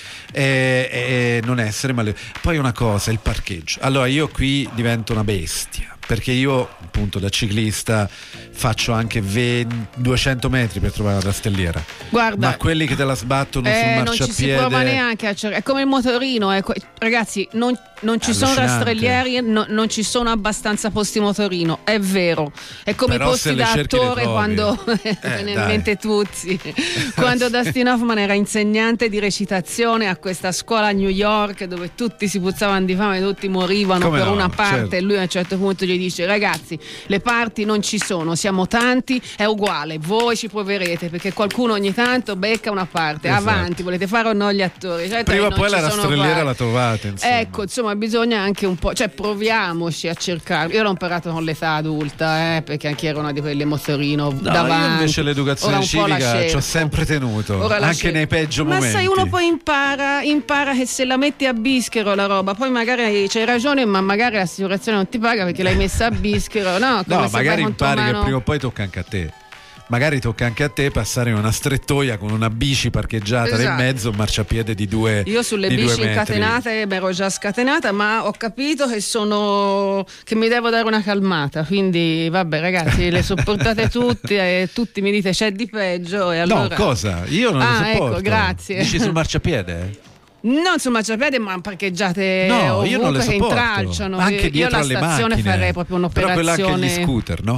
e non essere male. Poi una cosa, il parcheggio. Allora io qui divento una bestia, perché io appunto da ciclista faccio anche 200 metri per trovare la rastelliera. Guarda, ma quelli che te la sbattono sul non marciapiede, ci si prova neanche a cercare. È come il motorino, ragazzi, non ci sono allucinante. rastrellieri, non ci sono abbastanza posti motorino, è vero. È come Però i posti se le da cerchi le attore trovi. quando Dai. in mente Tuzzi, quando Dustin Hoffman era insegnante di recitazione a questa scuola a New York, dove tutti si puzzavano di fame, tutti morivano Come per no, una parte, certo. e lui a un certo punto gli dice: ragazzi, le parti non ci sono, siamo tanti, è uguale, voi ci proverete, perché qualcuno ogni tanto becca una parte. Esatto. Avanti, volete fare o no gli attori? Cioè, prima o non poi ci la sono rastrelliera guai. la trovate, insomma. Ecco, insomma, bisogna anche un po', cioè proviamoci a cercare. Io l'ho imparato con l'età adulta, perché anche ero una di quelle motorino No, davanti. io invece l'educazione Ora un po' la civica ci ho cerco. sempre tenuto, Ora la anche cerco. nei peggio Ma momenti. sai, uno poi impara che se la metti a bischero la roba, poi magari c'hai ragione, ma magari l'assicurazione non ti paga perché l'hai messa a bischero. No, come No, se magari vai con tua impari che mano- prima o poi tocca anche a te. Magari tocca anche a te passare in una strettoia con una bici parcheggiata nel Esatto. mezzo, un marciapiede di 2 Io sulle di 2 bici metri. incatenate mi ero già scatenata, ma ho capito che mi devo dare una calmata, quindi vabbè ragazzi, le sopportate tutte e tutti mi dite c'è di peggio e allora... No, cosa? Io non lo sopporto. Ecco, grazie. Dici sul marciapiede? Non sul marciapiede, ma parcheggiate No, io non le ovunque che sopporto. intralciano. Anche Io dietro alla alle stazione macchine. farei proprio Però quella anche un'operazione. gli scooter, no?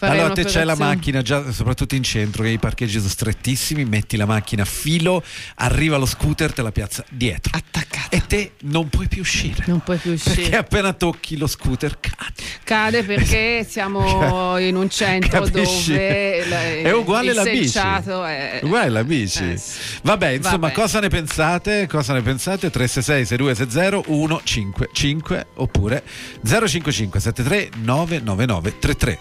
Allora te c'è la macchina già, soprattutto in centro, che i parcheggi sono strettissimi, metti la macchina a filo, arriva lo scooter, te la piazza dietro, attaccata, e te non puoi più uscire. Perché appena tocchi lo scooter cade perché siamo in un centro dove è uguale la bici. È uguale la bici. Vabbè, insomma, cosa ne pensate? 366 6260 155 oppure 055 73 999 33.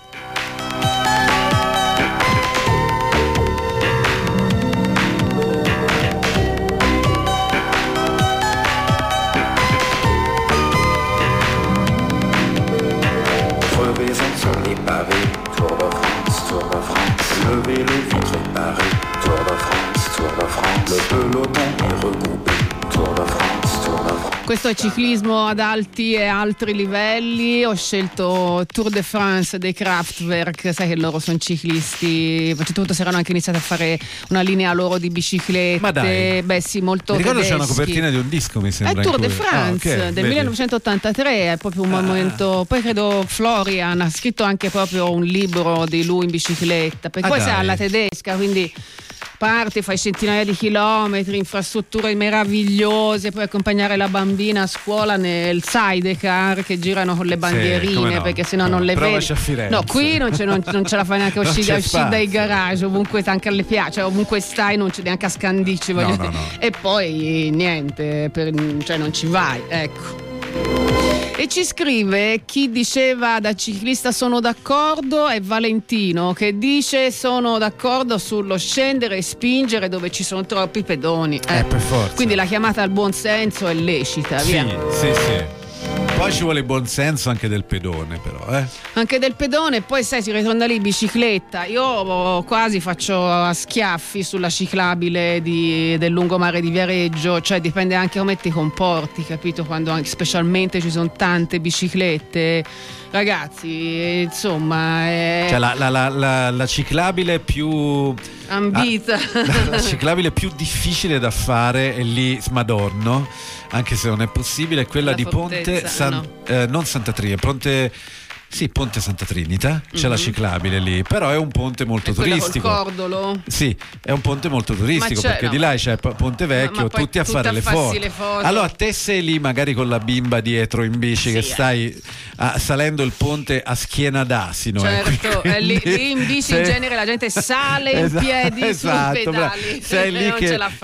Tour de France, Tour de France. Levez les vitres réparées, Tour de France, Tour de France. Le peloton est regroupé, Tour de France, Tour de France. Questo è ciclismo ad alti e altri livelli. Ho scelto Tour de France dei Kraftwerk, sai che loro sono ciclisti, oltretutto saranno anche iniziati a fare una linea loro di biciclette. Ma dai. Beh sì, molto mi ricordo tedeschi. c'è una copertina di un disco, mi sembra. È Tour de France del 1983, è proprio un momento. Poi credo Florian ha scritto anche proprio un libro di lui in bicicletta, perché poi sei alla tedesca, quindi parti, fai centinaia di chilometri, infrastrutture meravigliose, puoi accompagnare la bambina a scuola nel sidecar che girano con le bandierine, no, perché sennò non le vedi. A Firenze. No, qui non ce la fai neanche uscire dai garage, ovunque anche alle piazze, cioè ovunque stai non c'è neanche a Scandicci, voglio dire. No. E poi niente, cioè non ci vai, ecco. E ci scrive chi diceva da ciclista sono d'accordo è Valentino, che dice sono d'accordo sullo scendere e spingere dove ci sono troppi pedoni. Per forza. Quindi la chiamata al buon senso è lecita, via. Sì. Poi ci vuole buon senso anche del pedone, però, Anche del pedone, poi sai, si ritorna lì bicicletta. Io quasi faccio a schiaffi sulla ciclabile del lungomare di Viareggio, cioè dipende anche come ti comporti, capito? Quando anche, specialmente ci sono tante biciclette, ragazzi, insomma. Cioè la ciclabile più ambita, la ciclabile più difficile da fare è lì Smadorno, anche se non è possibile, è quella di Ponte non Santa Trinita, Ponte Santa Trinita, c'è la ciclabile lì, però è un ponte molto turistico. Col cordolo? Sì, è un ponte molto turistico, perché di là c'è Ponte Vecchio, tutti a fare le foto. Allora te sei lì magari con la bimba dietro in bici, che stai salendo il ponte a schiena d'asino. Certo, lì in bici in genere la gente sale in piedi sui pedali, sei lì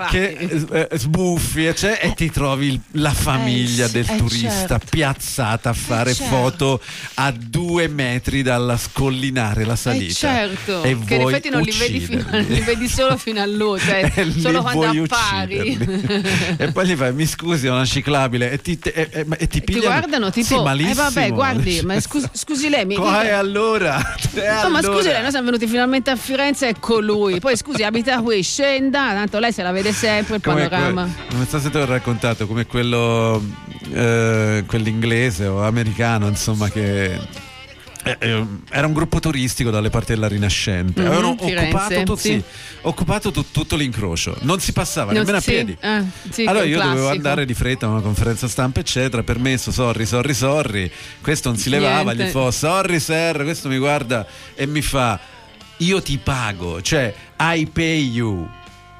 che sbuffi e ti trovi la famiglia del turista piazzata a fare foto a 2 metri dalla scollinare la salita. Certo, e che in effetti non li vedi solo fino all'ultimo, cioè solo quando appari. E poi gli fai, mi scusi, è una ciclabile, e ti pigliano. Ti guardano tipo, sì, malissimo. Vabbè, guardi, ma scusi lei. Allora? Ma scusi lei, noi siamo venuti finalmente a Firenze, ecco lui. Poi scusi, abita qui, scenda, tanto lei se la vede sempre il panorama. Non so se te l'ho raccontato, come quell'inglese o americano, insomma, che era un gruppo turistico dalle parti della Rinascente. Avevano occupato tutto l'incrocio, non si passava nemmeno a piedi. Allora io dovevo andare di fretta a una conferenza stampa, eccetera, permesso, sorry. Questo non si levava, gli fa sorry sir, questo mi guarda e mi fa io ti pago, cioè I pay you.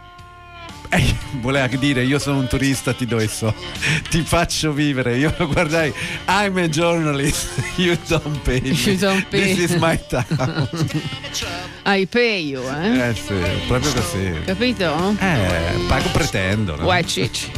Voleva dire io sono un turista, ti do i soldi, ti faccio vivere. Io lo guardai, I'm a journalist, you don't pay me. This is my town. I pay you, sì, proprio così. Capito? Pago pretendo, no? Uè, Cicci.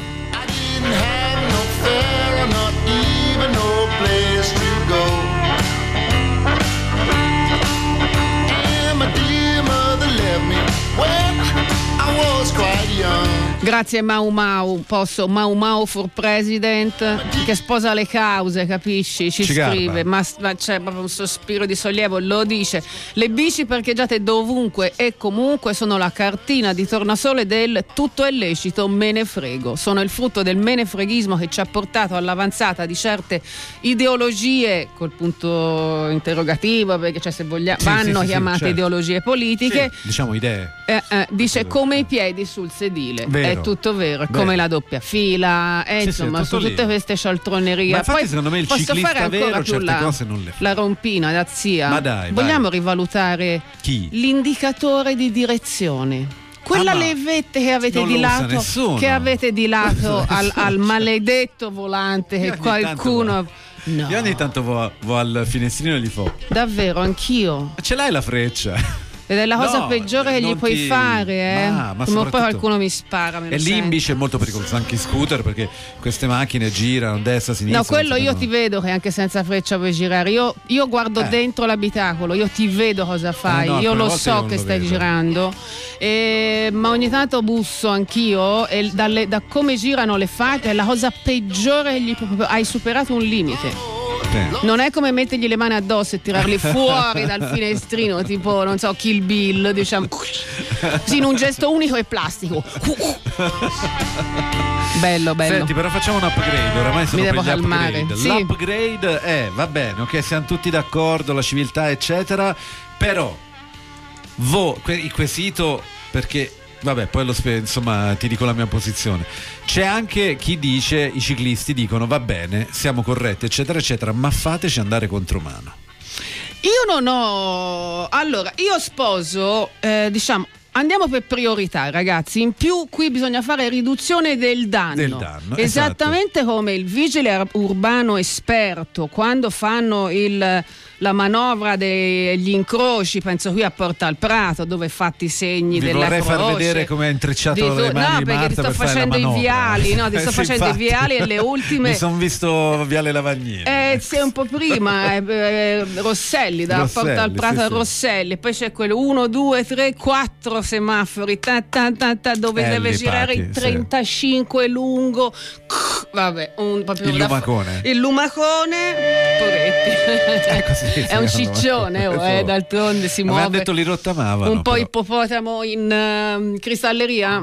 Grazie Mau Mau, Mau Mau for President, che sposa le cause, capisci? Ci scrive, ma c'è proprio un sospiro di sollievo, lo dice. Le bici parcheggiate dovunque e comunque sono la cartina di tornasole del tutto è lecito, me ne frego. Sono il frutto del menefreghismo che ci ha portato all'avanzata di certe ideologie, col punto interrogativo, perché cioè se vogliamo vanno chiamate ideologie politiche. Diciamo idee. Dice come i piedi sul sedile. Vedi? È tutto vero, è come la doppia fila, insomma, sono tutte queste cialtronerie. Ma infatti Poi secondo me il posso ciclista fare ancora vero più certe cose non le fa. la rompina da zia. Ma dai, vogliamo vai. rivalutare Chi? l'indicatore di direzione. Quella levette che avete non di lo usa lato, nessuno. che avete di lato al maledetto volante che qualcuno. No. Io ogni tanto vo al finestrino e gli fo. Davvero, anch'io. Ce l'hai la freccia? Ed è la cosa No, peggiore che gli non puoi ti- fare, Ma Come poi soprattutto- qualcuno mi spara. me lo E sento. l'indice è molto pericoloso, anche i scooter, perché queste macchine girano destra, sinistra. No, quello non io sappiano- ti vedo che anche senza freccia puoi girare. Io guardo dentro l'abitacolo, io ti vedo cosa fai, no, io alcune lo volte so non che lo stai vedo. girando. Ma ogni tanto busso anch'io e da come girano le facce è la cosa peggiore che hai superato un limite. Non è come mettergli le mani addosso e tirarli fuori dal finestrino, tipo, non so, Kill Bill, diciamo, così in un gesto unico e plastico. Bello. Senti, però facciamo un upgrade, oramai sono Mi per devo gli calmare, upgrade. sì. L'upgrade è, va bene, ok, siamo tutti d'accordo, la civiltà eccetera, però il quesito, perché vabbè, poi insomma ti dico la mia posizione. C'è anche chi dice, i ciclisti dicono va bene, siamo corretti eccetera eccetera, ma fateci andare contromano. Io non ho. Allora, io sposo, diciamo. Andiamo per priorità, ragazzi. In più, qui bisogna fare riduzione del danno. Esattamente come il vigile urbano esperto quando fanno la manovra degli incroci, penso qui a Porta al Prato, dove fatti i segni Vi della vorrei croce. far vedere come ha intrecciato le mani No, di perché Marta ti sto per fare la facendo i manovra. viali, no? Ti sto Sì, facendo infatti. i viali e le ultime. Mi sono visto Viale Lavagnini. Sei un po' prima, Rosselli, da Rosselli, Porta al Prato sì, a sì. Poi c'è quello 1, 2, 3, 4 semafori dove deve li girare pacchi, il sì. 35 lungo. Vabbè, proprio Il lumacone. Il lumacone, poveretti. Così È un si chiama. ciccione, d'altronde si Avevano muove. detto li rottamavano. Un po' però. ippopotamo in cristalleria.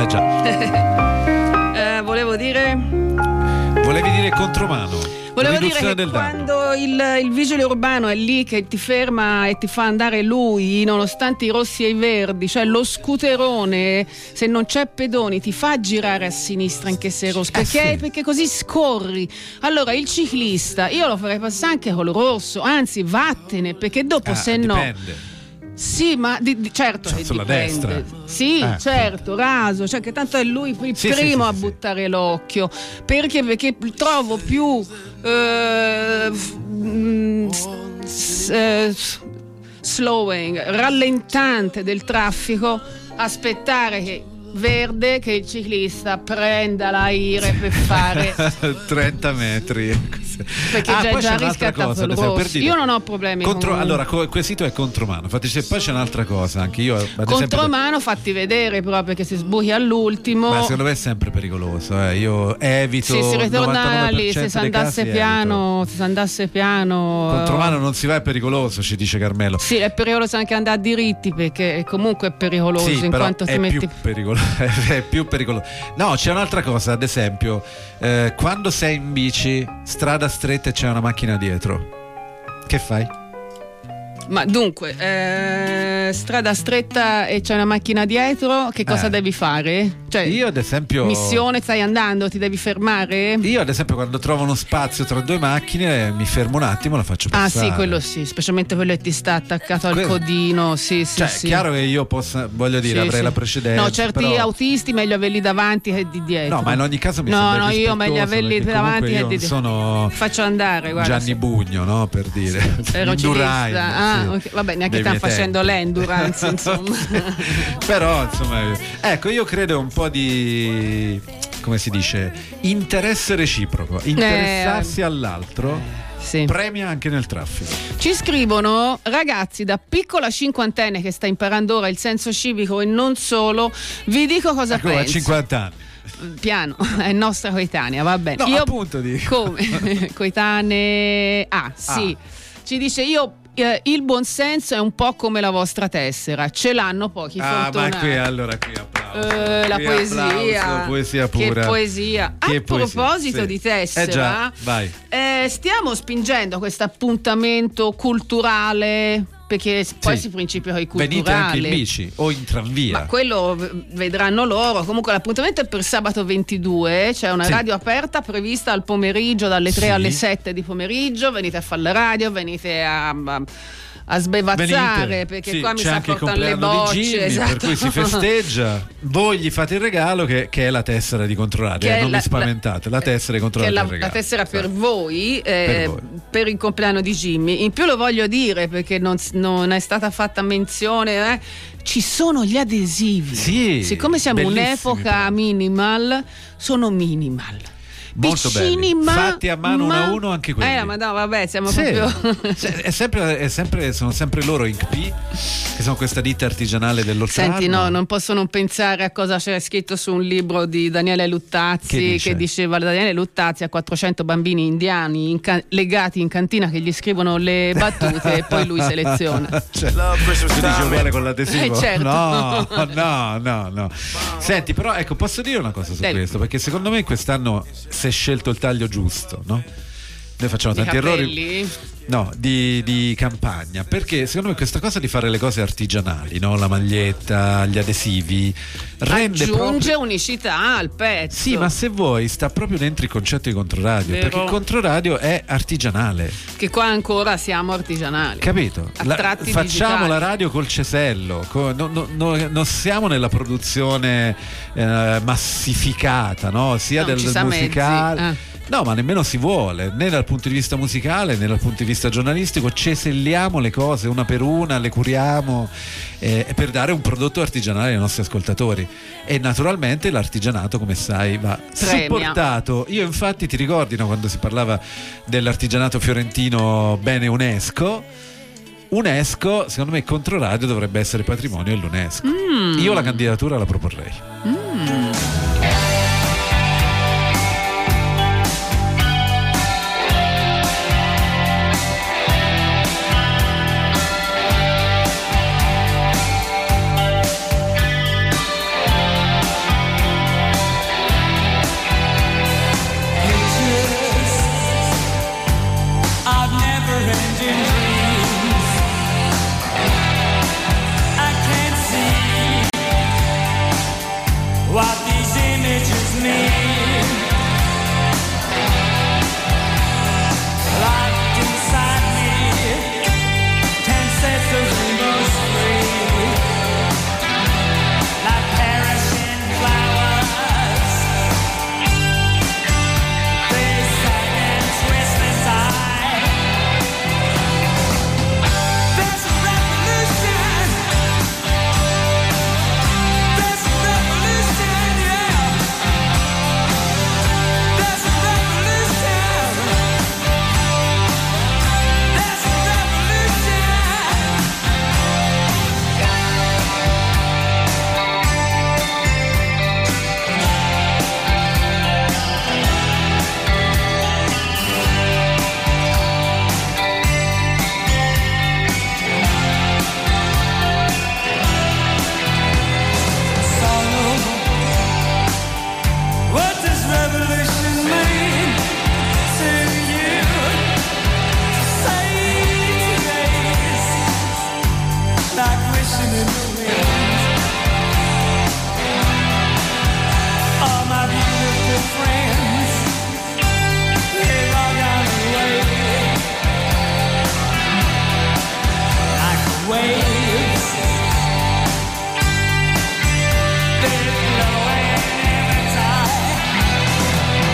Già. Volevo dire. Volevi dire contromano. Volevo dire Riduzione che del danno. quando il vigile urbano è lì che ti ferma e ti fa andare lui, nonostante i rossi e i verdi, cioè lo scooterone, se non c'è pedoni, ti fa girare a sinistra anche se è rosso, perché così scorri. Allora il ciclista, io lo farei passare anche col rosso, anzi vattene, perché dopo se no. Dipende. Sì, ma certo che sulla dipende. destra. Sì, certo, raso, cioè che tanto è lui il Sì, primo sì, a sì, buttare l'occhio. Perché trovo più slowing, rallentante del traffico aspettare che verde che il ciclista prenda la ire per fare 30 metri. perché poi c'è già un'altra riscattato cosa, il ad esempio, per rosso. dire, Io non ho problemi con allora, il quesito è contromano. Infatti, poi c'è un'altra cosa, anche io ad esempio, contromano fatti vedere proprio che si sbuchi all'ultimo. ma secondo me è sempre pericoloso, Io evito. Se si ritorna 99% lì, se si dei andasse casi piano, se si andasse piano. Contromano non si va, è pericoloso, ci dice Carmelo. Sì, è pericoloso anche andare diritti perché comunque è pericoloso Sì, in però quanto ti è metti. più pericoloso. È più pericoloso. No, c'è un'altra cosa, ad esempio, quando sei in bici, strada stretta e c'è una macchina dietro, che fai? Ma dunque, strada stretta e c'è una macchina dietro, che cosa devi fare? Cioè, io ad esempio missione, stai andando, ti devi fermare? Io ad esempio quando trovo uno spazio tra due macchine mi fermo un attimo e la faccio Ah passare. sì, quello sì, specialmente quello che ti sta attaccato al codino, sì. Cioè, sì. è chiaro che io possa, voglio dire, Sì, avrei sì. la precedenza. No, certi però... autisti meglio averli davanti che di dietro. No, ma in ogni caso mi No, sembra no, io meglio rispettoso, averli perché davanti comunque che io di non sono faccio andare, guarda. Gianni Bugno, no? Per dire. Ero Il Durine, ciclista. sì. Ok. Vabbè, neanche Dei sta miei facendo tempi. l'endurance, insomma. Però, insomma, ecco, io credo un po' di, come si dice, interesse reciproco, interessarsi all'altro. Sì. Premia anche nel traffico. Ci scrivono ragazzi da piccola cinquantenne che sta imparando ora il senso civico e non solo, vi dico cosa Ecco, a penso. 50 anni. Piano, è nostra coetanea, va bene. No, Io appunto dico. come coetanee. Sì. Ci dice il buonsenso è un po' come la vostra tessera, ce l'hanno pochi fortunati. Ma qui applauso. La Qui poesia. applauso, poesia pura. Che poesia. Che A poesia, proposito sì. di tessera, già, vai. stiamo spingendo questo appuntamento culturale perché poi Sì. si principia i Venite culturali. anche in bici o in tranvia. Ma quello vedranno loro. Comunque l'appuntamento è per sabato 22, c'è una Sì. radio aperta prevista al pomeriggio dalle 3 Sì. alle 7 di pomeriggio. Venite a fare la radio, venite a sbevazzare, Venite. perché Sì, qua mi c'è sa anche il portano le compleanno bocce, di Jimmy, esatto. per cui si festeggia. Voi gli fate il regalo che è la tessera di Controradio, Che è non la- vi spaventate, la tessera di che è Controradio la, è il regalo. la tessera per voi, Per voi. per il compleanno di Jimmy. In più lo voglio dire perché non è stata fatta menzione, ci sono gli adesivi. Sì, siccome siamo bellissimi un'epoca minimal, sono minimal. Molto Piccini, belli, ma fatti a mano uno a uno anche quelli. ma no, vabbè, siamo Sì. proprio sono sempre loro Ink P, che sono questa ditta artigianale dell'Oltrarno. Senti, no, non posso non pensare a cosa c'è scritto su un libro di Daniele Luttazzi Che dice? che diceva Daniele Luttazzi a 400 bambini indiani legati in cantina che gli scrivono le battute e poi lui seleziona. Cioè, tu dici uguale con l'adesivo? Certo. No. Senti, però ecco, posso dire una cosa su Devi. questo, perché secondo me quest'anno si è scelto il taglio giusto, no? Noi facciamo Di tanti errori. capelli? No, di campagna, perché secondo me questa cosa di fare le cose artigianali, no? La maglietta, gli adesivi, rende Aggiunge proprio... unicità al pezzo. Sì, ma se vuoi sta proprio dentro il concetto di Controradio, Vero. perché il Controradio è artigianale, Che qua ancora siamo artigianali. capito? A tratti Facciamo digitali. la radio col cesello, non siamo nella produzione massificata, no? Sia Non del ci sa musicale. mezzi. No, ma nemmeno si vuole, né dal punto di vista musicale né dal punto di vista giornalistico. Ceselliamo le cose una per una, le curiamo per dare un prodotto artigianale ai nostri ascoltatori. E naturalmente l'artigianato, come sai, va Premia. supportato. Io infatti ti ricordi, no, quando si parlava dell'artigianato fiorentino bene UNESCO, secondo me Controradio dovrebbe essere patrimonio dell'UNESCO. Io la candidatura la proporrei. Of never-ending dreams, I can't see what these images mean. Locked inside me, can't set the rainbows free. Like perishing flowers, they sag and twist inside. There's a revolution. There's a revolution, yeah. There's a revolution. There's a revolution. What does revolution mean to you? Say today's like wishing in the wind. All my beautiful friends, they've all gone away. Like waves, they're blowing in the tide.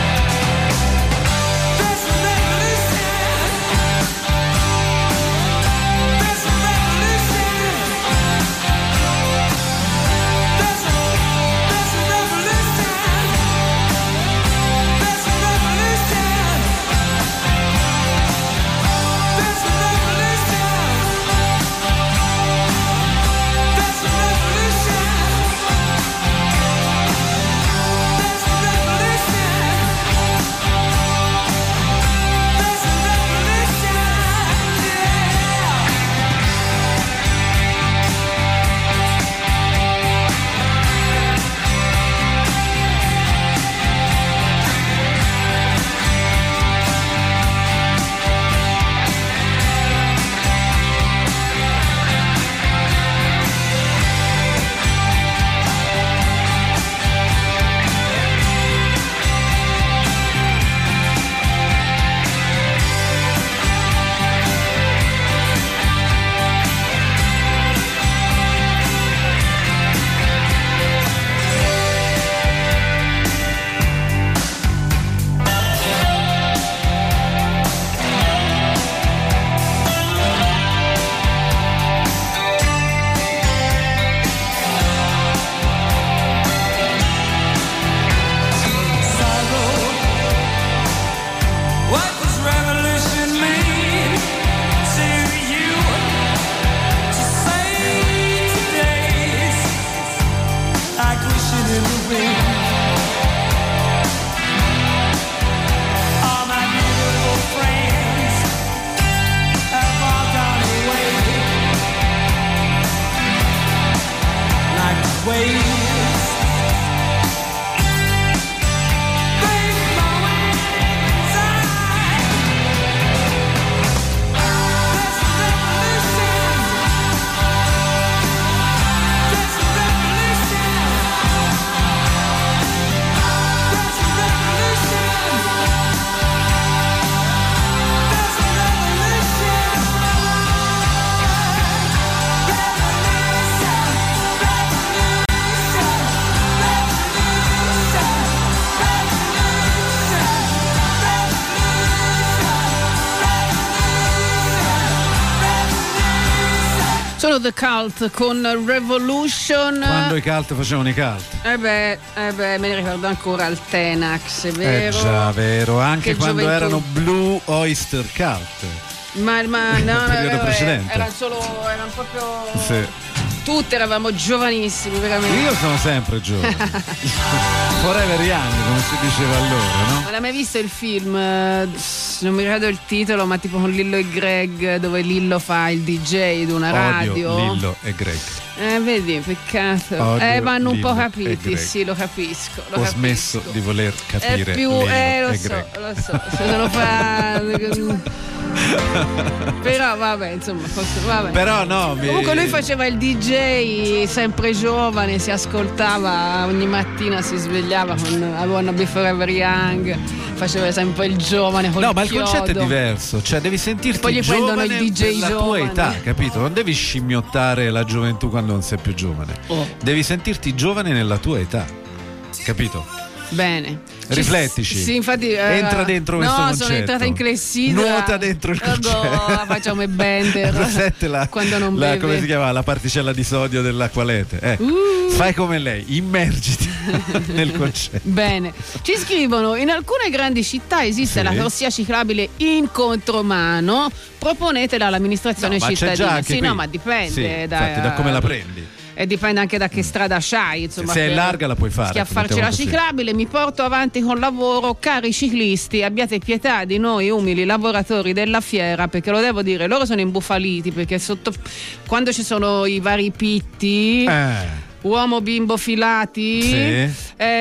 Joe the Cult con Revolution. Quando i cult facevano i cult. Me ne ricordo ancora al Tenax, è vero? Già, vero, anche Che quando gioventù. erano Blue Oyster Cult. Ma no, periodo precedente. erano proprio Sì. tutti eravamo giovanissimi, veramente. Io sono sempre giovane. Forever young, come si diceva allora, no? Non hai mai visto il film? Non mi ricordo il titolo, ma tipo con Lillo e Greg, dove Lillo fa il DJ di una radio. Odio Lillo e Greg. Vedi, peccato. Odio Vanno un po' Lillo e capiti, Greg. sì, lo capisco. Ho smesso di voler capire È più, Lillo lo e so, Greg. lo so. Sono però vabbè, insomma, vabbè. Però no, Comunque lui faceva il DJ sempre giovane, si ascoltava ogni mattina, si svegliava con I Wanna Be Forever Young, faceva sempre il giovane col No, ma il chiodo. concetto è diverso, cioè devi sentirti Poi gli prendono giovane il DJ per la tua giovane. età, capito? Non devi scimmiottare la gioventù quando non sei più giovane. Devi sentirti giovane nella tua età, capito? Bene. Riflettici. Sì, infatti. Entra dentro questo concetto. No, sono entrata in clessidra. Nuota dentro il concetto. Facciamo i bender. Sette quando non beve. come si chiama? La particella di sodio dell'acqualete. Fai come lei, immergiti nel concetto. Bene. Ci scrivono: in alcune grandi città esiste la corsia ciclabile in contromano. Proponetela all'amministrazione No, ma c'è già cittadina. anche Sì, qui. no, ma dipende Sì, infatti, da come la prendi. E dipende anche da che strada c'hai, insomma. Se è larga la puoi fare. Schiaffarci la mettiamo così. ciclabile, mi porto avanti con lavoro. Cari ciclisti, abbiate pietà di noi umili lavoratori della fiera, perché lo devo dire, loro sono imbufaliti, perché quando ci sono i vari pitti, uomo bimbo filati, Sì.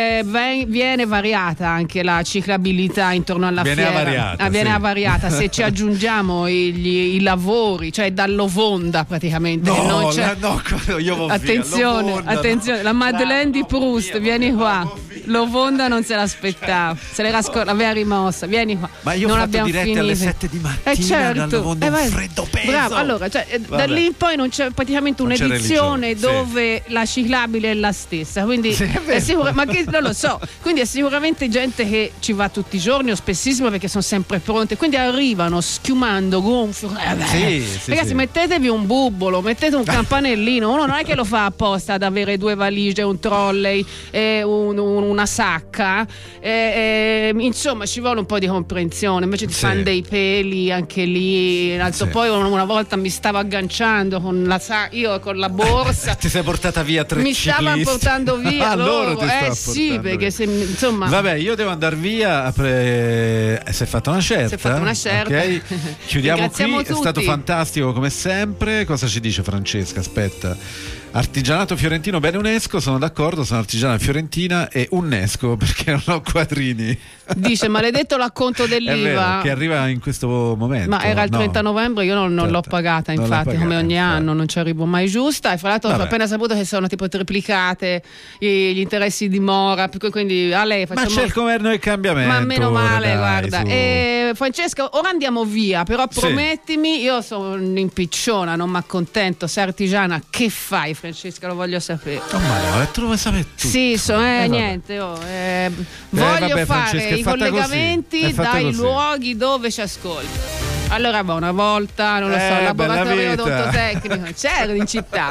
Viene variata anche la ciclabilità intorno alla Viene fiera. avariata, Viene sì. avariata. Se ci aggiungiamo i lavori, cioè dall'Ovonda praticamente. che non c'è... io attenzione, la Madeleine di Proust, vieni qua. L'Ovonda non se l'aspettava, se l'aveva rimossa, vieni qua. Ma io non ho fatto abbiamo dirette finito. alle 7 di mattina certo. dall'Ovonda, un freddo peso. Bravo, allora, cioè, da lì in poi non c'è praticamente Non c'è un'edizione religione, dove la ciclabile è la stessa, quindi è sicuro, ma che non lo so, quindi è sicuramente gente che ci va tutti i giorni o spessissimo, perché sono sempre pronte, quindi arrivano schiumando gonfio. Ragazzi, mettetevi un bubbolo, mettete un campanellino, uno non è che lo fa apposta ad avere 2 valigie, un trolley e una sacca, insomma ci vuole un po' di comprensione, invece ti fanno dei peli anche lì. Poi una volta mi stavo agganciando con io con la borsa. Ti sei portata via 3 mi ciclisti. stavano portando via loro ti stavano sì, portando perché via. insomma. Vabbè, io devo andare via. Si è fatta una certa. Si è fatta una certa. Ok, chiudiamo qui. Ringraziamo È stato tutti. fantastico come sempre. Cosa ci dice Francesca? Aspetta. Artigianato fiorentino bene UNESCO, sono d'accordo, sono artigiana fiorentina e UNESCO perché non ho quadrini. Dice maledetto l'acconto dell'IVA. È vero, che arriva in questo momento. Ma era il 30 novembre, io non l'ho pagata, Non l'ho infatti, pagata, come ogni anno non ci arrivo mai giusta. E fra l'altro ho appena saputo che sono tipo triplicate gli interessi di mora, per cui quindi a lei facciamo... Ma c'è il governo del cambiamento. Ma meno male, dai, guarda. su. Francesca, ora andiamo via, però promettimi, io sono in non mi accontento, sei artigiana, che fai Francesca? Lo voglio sapere. Oh, ma no, tu lo vuoi sapere tutto. Sì, niente. Voglio vabbè, fare Francesca, è i fatta collegamenti così, è fatta dai così. luoghi dove ci ascolta. Allora, una volta, non lo so, laboratorio odontotecnico, c'era in città,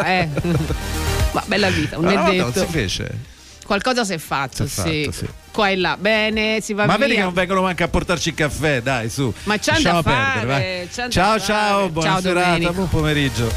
Ma bella vita, non è detto. Non si fece. Qualcosa si è fatto, sì. Qua e là, bene, si va Ma via. vedi che non vengono manco a portarci il caffè, dai, su. Ma c'è Lasciamo da fare, perdere, vai. c'è da Ciao, fare. buona Ciao, serata, Domenico. buon pomeriggio.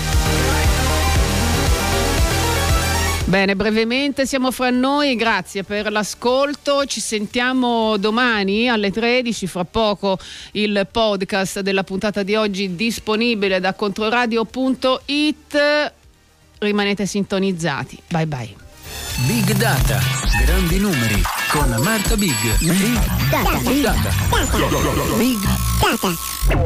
Bene, brevemente siamo fra noi, grazie per l'ascolto, ci sentiamo domani alle 13, fra poco il podcast della puntata di oggi disponibile da controradio.it, rimanete sintonizzati, bye bye. Big Data, grandi numeri con Marta Big. Big Data. Big Data.